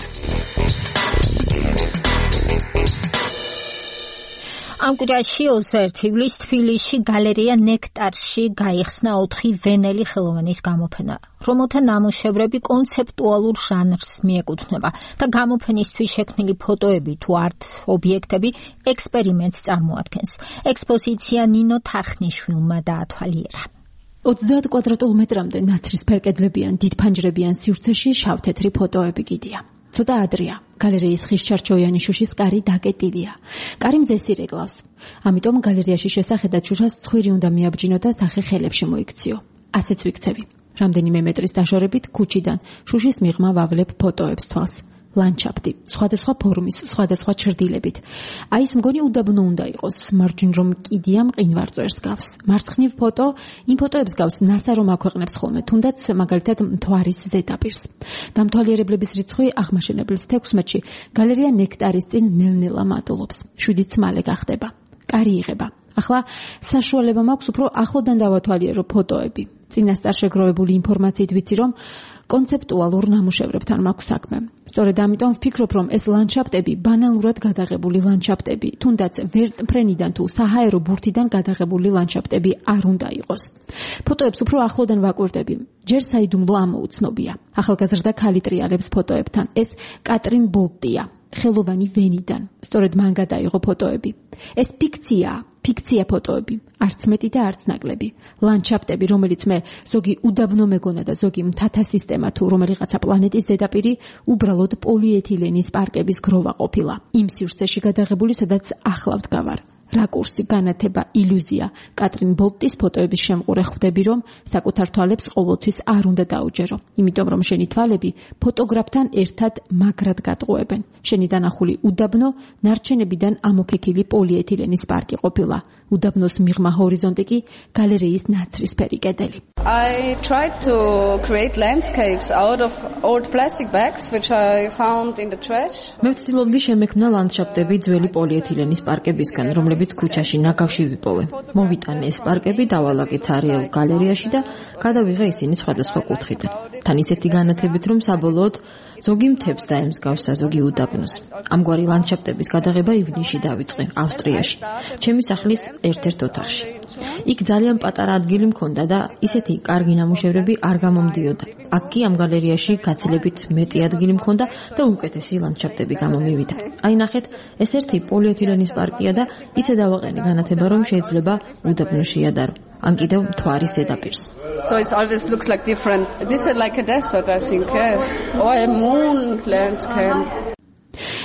ამ კვირაში ოცი ივლისს თბილისში გალერეა ნექტარში გაიხსნა ოთხი ვენელი ხელოვანის გამოფენა, რომელთა ნამუშევრები კონცეპტუალურ ჟანრს მიეკუთვნება და გამოფენისთვის შექმნილი ფოტოები თუ არტ ობიექტები ექსპერიმენტს წარმოადგენს. ექსპოზიცია ნინო თარხნიშვილმა დაათვალიერა. ოცდაათ კვადრატულ მეტრამდე ნაცრისფერ კედლებიან დიდფანჯრებიან სივრცეში შავ-თეთრი ფოტოები კიდია. ცოტა ადრეა. გალერეის ხისჩარჩოიანი შუშის კარი დაკეტილია. კარი მზეს ირეკლავს. ამიტომ გალერეაში შესახედად შუშას ცხვირი უნდა მიაბჯინო და სახე ხელებში მოიქციო. ასეც ვიქცევი. რამდენიმე მეტრის დაშორებით ქუჩიდან შუშის მიღმა ვავლებ ფოტოებს თვალს. ლანდშაფტი, სხვადასხვა ფორმის, სხვადასხვა ჩრდილებით. აი ეს მგონი უდაბნო უნდა იყოს, მარჯვნივ რომ კიდია მყინვარწვერს გავს. მარცხნივ ფოტო, იმ ფოტოებს გავს ნასა რომ აქვეყნებს ხოლმე, თუნდაც მაგალითად მთვარის ზედაპირს. დამთვალიერებლების რიცხვი აღმაშენებლის თექვსმეტში გალერეა ნექტარის წინ ნელ-ნელა მატულობს. შვიდიც მალე გახდება. კარი იღება. ახლა საშუალება მაქვს უფრო ახლოდან დავათვალიერო ფოტოები. წინასწარ შეგროვებული ინფორმაციით ვიცი რომ კონცეპტუალურ ნამუშევრებთან მაქვს საქმე. სწორედ ამიტომ ვფიქრობ, რომ ეს ლანდშაფტები ბანალურად გადაღებული ლანდშაფტები, თუნდაც ვერტმფრენიდან თუ საჰაერო ბურთიდან გადაღებული ლანდშაფტები არ უნდა იყოს. ფოტოებს უფრო ახლოდან ვაკვირდები. ჯერ საიდუმლო ამოუცნობია. ახალგაზრდა ქალი ტრიალებს ფოტოებთან. ეს კატრინ ბოლტია, ხელოვანი ვენიდან. სწორედ მან გადაიღო ფოტოები. ეს ფიქციაა. ფიქცია ფოტოები, არც მეტი და არც ნაკლები. ლანდშაფტები, რომელიც მე ზოგი უდაბნო მეგონა და ზოგი მთათა სისტემა თუ რომელიღაცა პლანეტის ზედაპირი, უბრალოდ პოლიეთილენის პარკების გროვა ყოფილა. იმ სივრცეში გადაღებული, სადაც ახლა ვდგავარ. რაკურსი, განათება, ილუზია. კატრინ ბოლტის ფოტოების შემყურე ხვდები, რომ საკუთარ თვალებს ყოველთვის არ უნდა დაუჯერო. იმიტომ რომ შენი თვალები ფოტოგრაფთან ერთად მაგრად გატყუებენ. შენი დანახული უდაბნო ნარჩენებიდან ამოქეკილი პოლიეთილენის პარკი ყოფილა. უდაბნოს მიღმა ჰორიზონტი კი გალერეის ნაცრისფერი კედელი. I tried to create landscapes out of old plastic bags which I found in the trash. მე ვცდილობდი შემექმნა ლანდშაფტები ძველი პოლიეთილენის პარკებისგან, რომლებიც ქუჩაში ნაგავში ვიპოვე. მოვიტანე ეს პარკები, დავალაგეთ არეულ გალერეაში და გადავიღე ისინი სხვადასხვა კუთხიდან. თან ისეთი განათებით, რომ საბოლოოდ ზოგი მთებს დაემსგავსა, ზოგი უდაბნოს. ამგვარი ლანდშაფტების გადაღება ივნისში დავიწყე, ავსტრიაში, ჩემი სახლის ერთ-ერთ ოთახში. იქ ძალიან პატარა ადგილი მქონდა და ისეთი კარგი ნამუშევრები არ გამომდიოდა. აქ კი ამ გალერეაში გაცილებით მეტი ადგილი მქონდა და უკეთესი ლანდშაფტები გამომივიდა. აი ნახეთ, ეს ერთი პოლიეთილენის პარკია და ისე დავაყენე განათება, რომ შეიძლება უდაბნო შეადარო. ან კიდევ მთვარის ზედაპირს. So it always looks like different. This is like a desert, I think, yes. Or a moon landscape.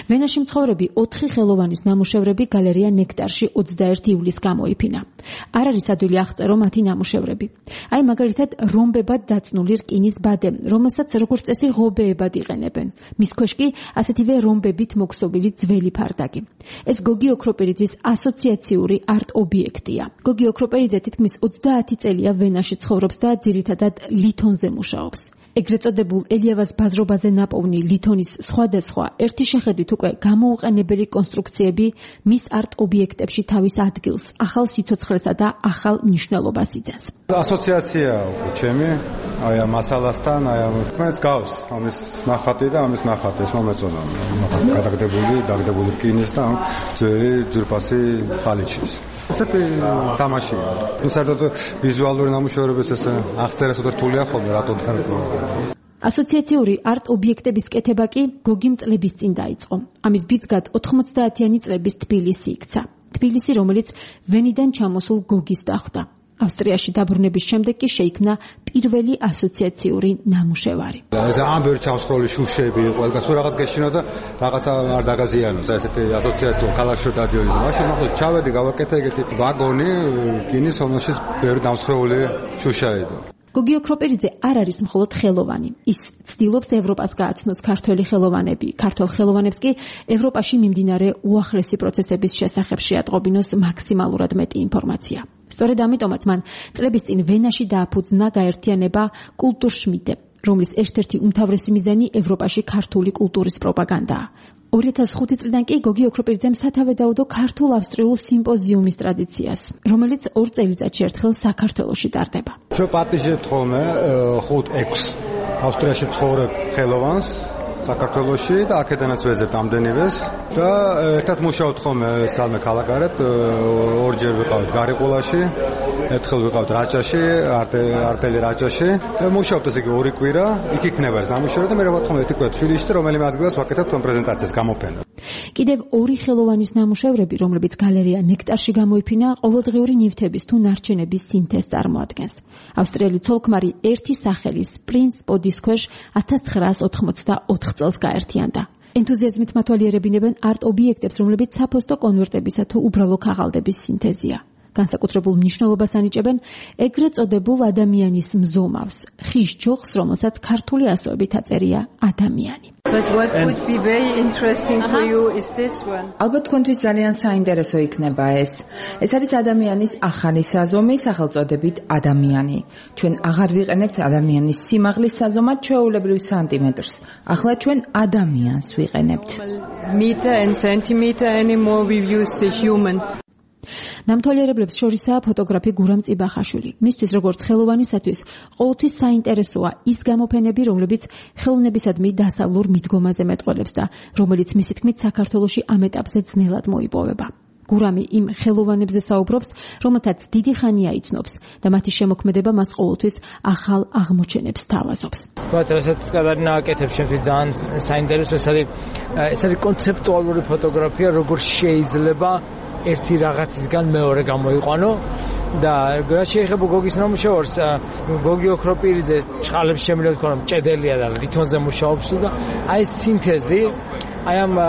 ვენაში მცხოვრები ოთხი ხელოვანის ნამუშევრები გალერეა ნექტარში ოცდაერთი ივლისს გამოიფინა. არ არის ადვილი აღწერო მათი ნამუშევრები. აი მაგალითად რომბებად დაწნული რკინის ბადე, რომელსაც როგორც წესი ღობეებად იყენებენ. მის ქვეშ კი ასეთივე რომბებით მოქსოვილი ძველი ფარდაკი. ეს გოგი ოქროპერიძის ასოციაციური არტ ობიექტია. გოგი ოქროპერიძე თითქმის ოცდაათი წელია ვენაში ცხოვრობს და ძირითადად ლითონზე მუშაობს. ეგრეთ წოდებულ ელიავას ბაზრობაზე ნაპოვნი ლითონის სხვადასხვა ერთი შეხედვით უკვე გამოუყენებელი კონსტრუქციები მის არტ ობიექტებში თავის ადგილს, ახალ სიცოცხლესა და ახალ მნიშვნელობას იძენს. ასოციაცია უკვე ჩემი, აი ამ მასალასთან, აი ამ თქმაც გავს ამის ნახატი და ამის ნახატი ეს მომეწონა. გადაგდებული, დაგდებული რკინის და ძველი ძვირფასი ხალიჩის. ესეთი თამაშია. თუ საერთოდ ვიზუალური ნამუშევრების ეს აღწერას უდა რთულია ხოლმე რატო დაერქვა. ასოციაციური არტ ობიექტების კეთება კი გოგიმ წლების წინ დაიწყო. ამის ბიძგად ოთხმოცდაათიანი წლების თბილისი იქცა. თბილისი, რომელიც ვენიდან ჩამოსულ გოგის დახვდა. ავსტრიაში დაბრუნების შემდეგ კი შეიქმნა პირველი ასოციაციური ნამუშევარი. ეს ამბერ ჩამსროლი შუშები, ყველგან სულ რაღაც გეშინო და რაღაცა არ დაგაზიანოს, ესეთი ასოციაცია ქალაქში დადიოდი. მაშინ მოხდა ჩავედი, გავაკეთე ეგეთი ვაგონი, რკინის რომელშიც ბევრი დამსხვრეული შუშა იყო. გოგი ოქროპერიძე არ არის მხოლოდ ხელოვანი. ის ცდილობს ევროპას გააცნოს ქართველი ხელოვანები. ქართველ ხელოვანებს კი ევროპაში მიმდინარე უახლესი პროცესების შესახებ შეატყობინოს მაქსიმალურად მეტი ინფორმაცია. სწორედ ამიტომაც მან წლების წინ ვენაში დააფუძნა გაერთიანება კულტურშმიდე, რომლის ერთ-ერთი უმთავრესი მიზანი ევროპაში ქართული კულტურის პროპაგანდაა. ორი ათას ხუთი წლიდან კი გოგი ოქროპერიძემ სათავე დაუდო ქართულ-ავსტრიულ სიმპოზიუმის ტრადიციას, რომელიც ორ წელიწადში ერთხელ საქართველოში ტარდება. ჩვენ პატიჟებთ ხოლმე ხუთ ექვსს ავსტრიაში ცხოვრებ ხელოვანს საქართველოში და აქედანაც ვეზებთ ამდენივეს და ერთად მუშაობთ ხოლმე სამე ქალაქარეთ, ორჯერ ვიყავთ გარიყულაში, ერთხელ ვიყავთ რაჭაში, არტელი რაჭაში და მუშაობთ ესე იგი ორი კვირა, იქ იქნება ეს ნამუშევარი და მე ვიყავთ ხოლმე ერთი კვირა თბილისში და რომელიმე ადგილას ვაკეთებთ ამ პრეზენტაციას გამოფენა. კიდევ ორი ხელოვანის ნამუშევრები, რომლებიც გალერეა ნექტარში გამოიფინა, ყოველდღიური ნივთების თუ ნარჩენების სინთეზს წარმოადგენს. ავსტრიელი ცოლ-ქმარი ერთი სახელის პრინც პოდის ქვეშ ათას ცხრაას ოთხმოცდაოთხ წელს გაერთიანდა. ენთუზიაზმით მათვალიერებინებენ არტ ობიექტებს, რომლებიც საფოსტო კონვერტებისა თუ უბრალო ქაღალდების სინთეზია. განსაკუთრებულ მნიშვნელობას ანიჭებენ ეგრეთ წოდებულ ადამიანის მზომავს, ხის ჯოხს, რომელსაც ქართული ასოებით აწერია ადამიანი. But what would be very interesting for you is this one. ალბათ თქვენთვის ძალიან საინტერესო იქნება ეს. ეს არის ადამიანის ახალი საზომი, სახელწოდებით ადამიანი. ჩვენ აღარ ვიყენებთ ადამიანის სიმაღლის საზომად ჩვეულებრივ სანტიმეტრს. ახლა ჩვენ ადამიანს ვიყენებთ. Meter and centimeter anymore we use the human. ნამთვალიერებლებს შორისაა ფოტოგრაფი გურამ წიბახაშვილი. მისთვის როგორც ხელოვანისათვის ყოველთვის საინტერესოა ის გამოფენები, რომლებიც ხელოვნებისადმი დასავლურ მიდგომაზე მეტყველებს და რომელიც მისი თქმით საქართველოში ამ ეტაპზე ძნელად მოიპოვება. გურამი იმ ხელოვანებზე საუბრობს, რომელთაც დიდი ხანია იცნობს და მათი შემოქმედება მას ყოველთვის ახალ აღმოჩენებს თავაზობს. მათ რასაც გადარნა აკეთებს შემთხვევით ძალიან საინტერესო ეს არის ეს არის კონცეპტუალური ფოტოგრაფია, როგორ შეიძლება ერთი რაღაცისგან მეორე გამოიყვანო და რაც შეეხება გოგის ნამუშევარს, გოგი ოქროპერიძე ჭყალებს შემიძლია თქვა რომ ჭედელია და ლითონზე მუშაობს და აი ეს სინთეზი აი ამ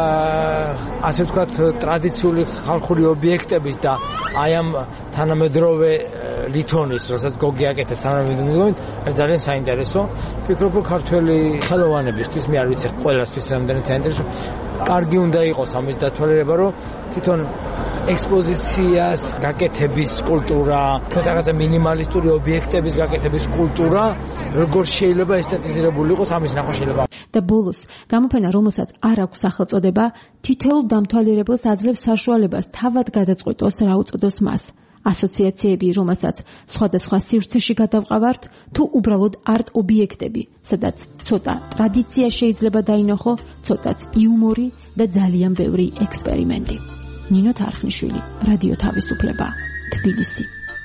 ასე ვთქვათ ტრადიციული ხალხური ობიექტების და აი ამ თანამედროვე ლითონის, რასაც გოგი აკეთებს თანამედროვე, ძალიან საინტერესო. ვფიქრობ, რომ ქართველი ხელოვანებისთვის, მე არ ვიცი ყველასთვის რამდენად საინტერესო, კარგი უნდა იყოს ამის დათვალიერება, რომ თვითონ ექსპოზიციას გაკეთების კულტურა, რაღაცა მინიმალისტური ობიექტების გაკეთების კულტურა, როგორ შეიძლება ესთეტიზირებული იყოს, ამის ნახვა შეიძლება. და ბოლოს, გამოფენა, რომელსაც არ აქვს სახელწოდება, თითოეულ დამთვალიერებელს აძლევს საშუალებას თავად გადაწყვიტოს რა უწოდოს მას. ასოციაციები, რომელსაც სხვადასხვა სივრცეში გადავყავართ, თუ უბრალოდ არტ ობიექტები, სადაც ცოტა ტრადიცია შეიძლება დაინახო, ცოტაც იუმორი და ძალიან ბევრი ექსპერიმენტი. ნინო თარხნიშვილი, რადიო თავისუფლება, თბილისი.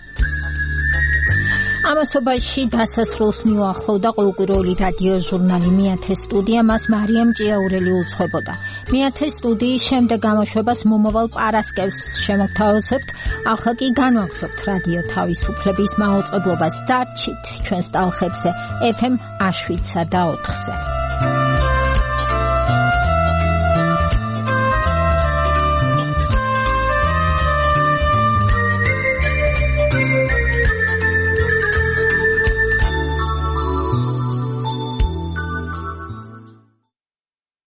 ამასობაში დასასრულს მიუახლოვდა ყოველკვირეული რადიო ჟურნალი მეათე სტუდია, მას მარიამ ჭიაურელი უძღვებოდა. მეათე სტუდიის შემდეგ გამოშვებას მომავალ პარასკევს შემოგთავაზებთ, ახლა კი განვაგრძობთ რადიო თავისუფლების მაუწყებლობას. დარჩით ჩვენს ტალხებზე ეფ ემ აშვილსა და ოთხზე.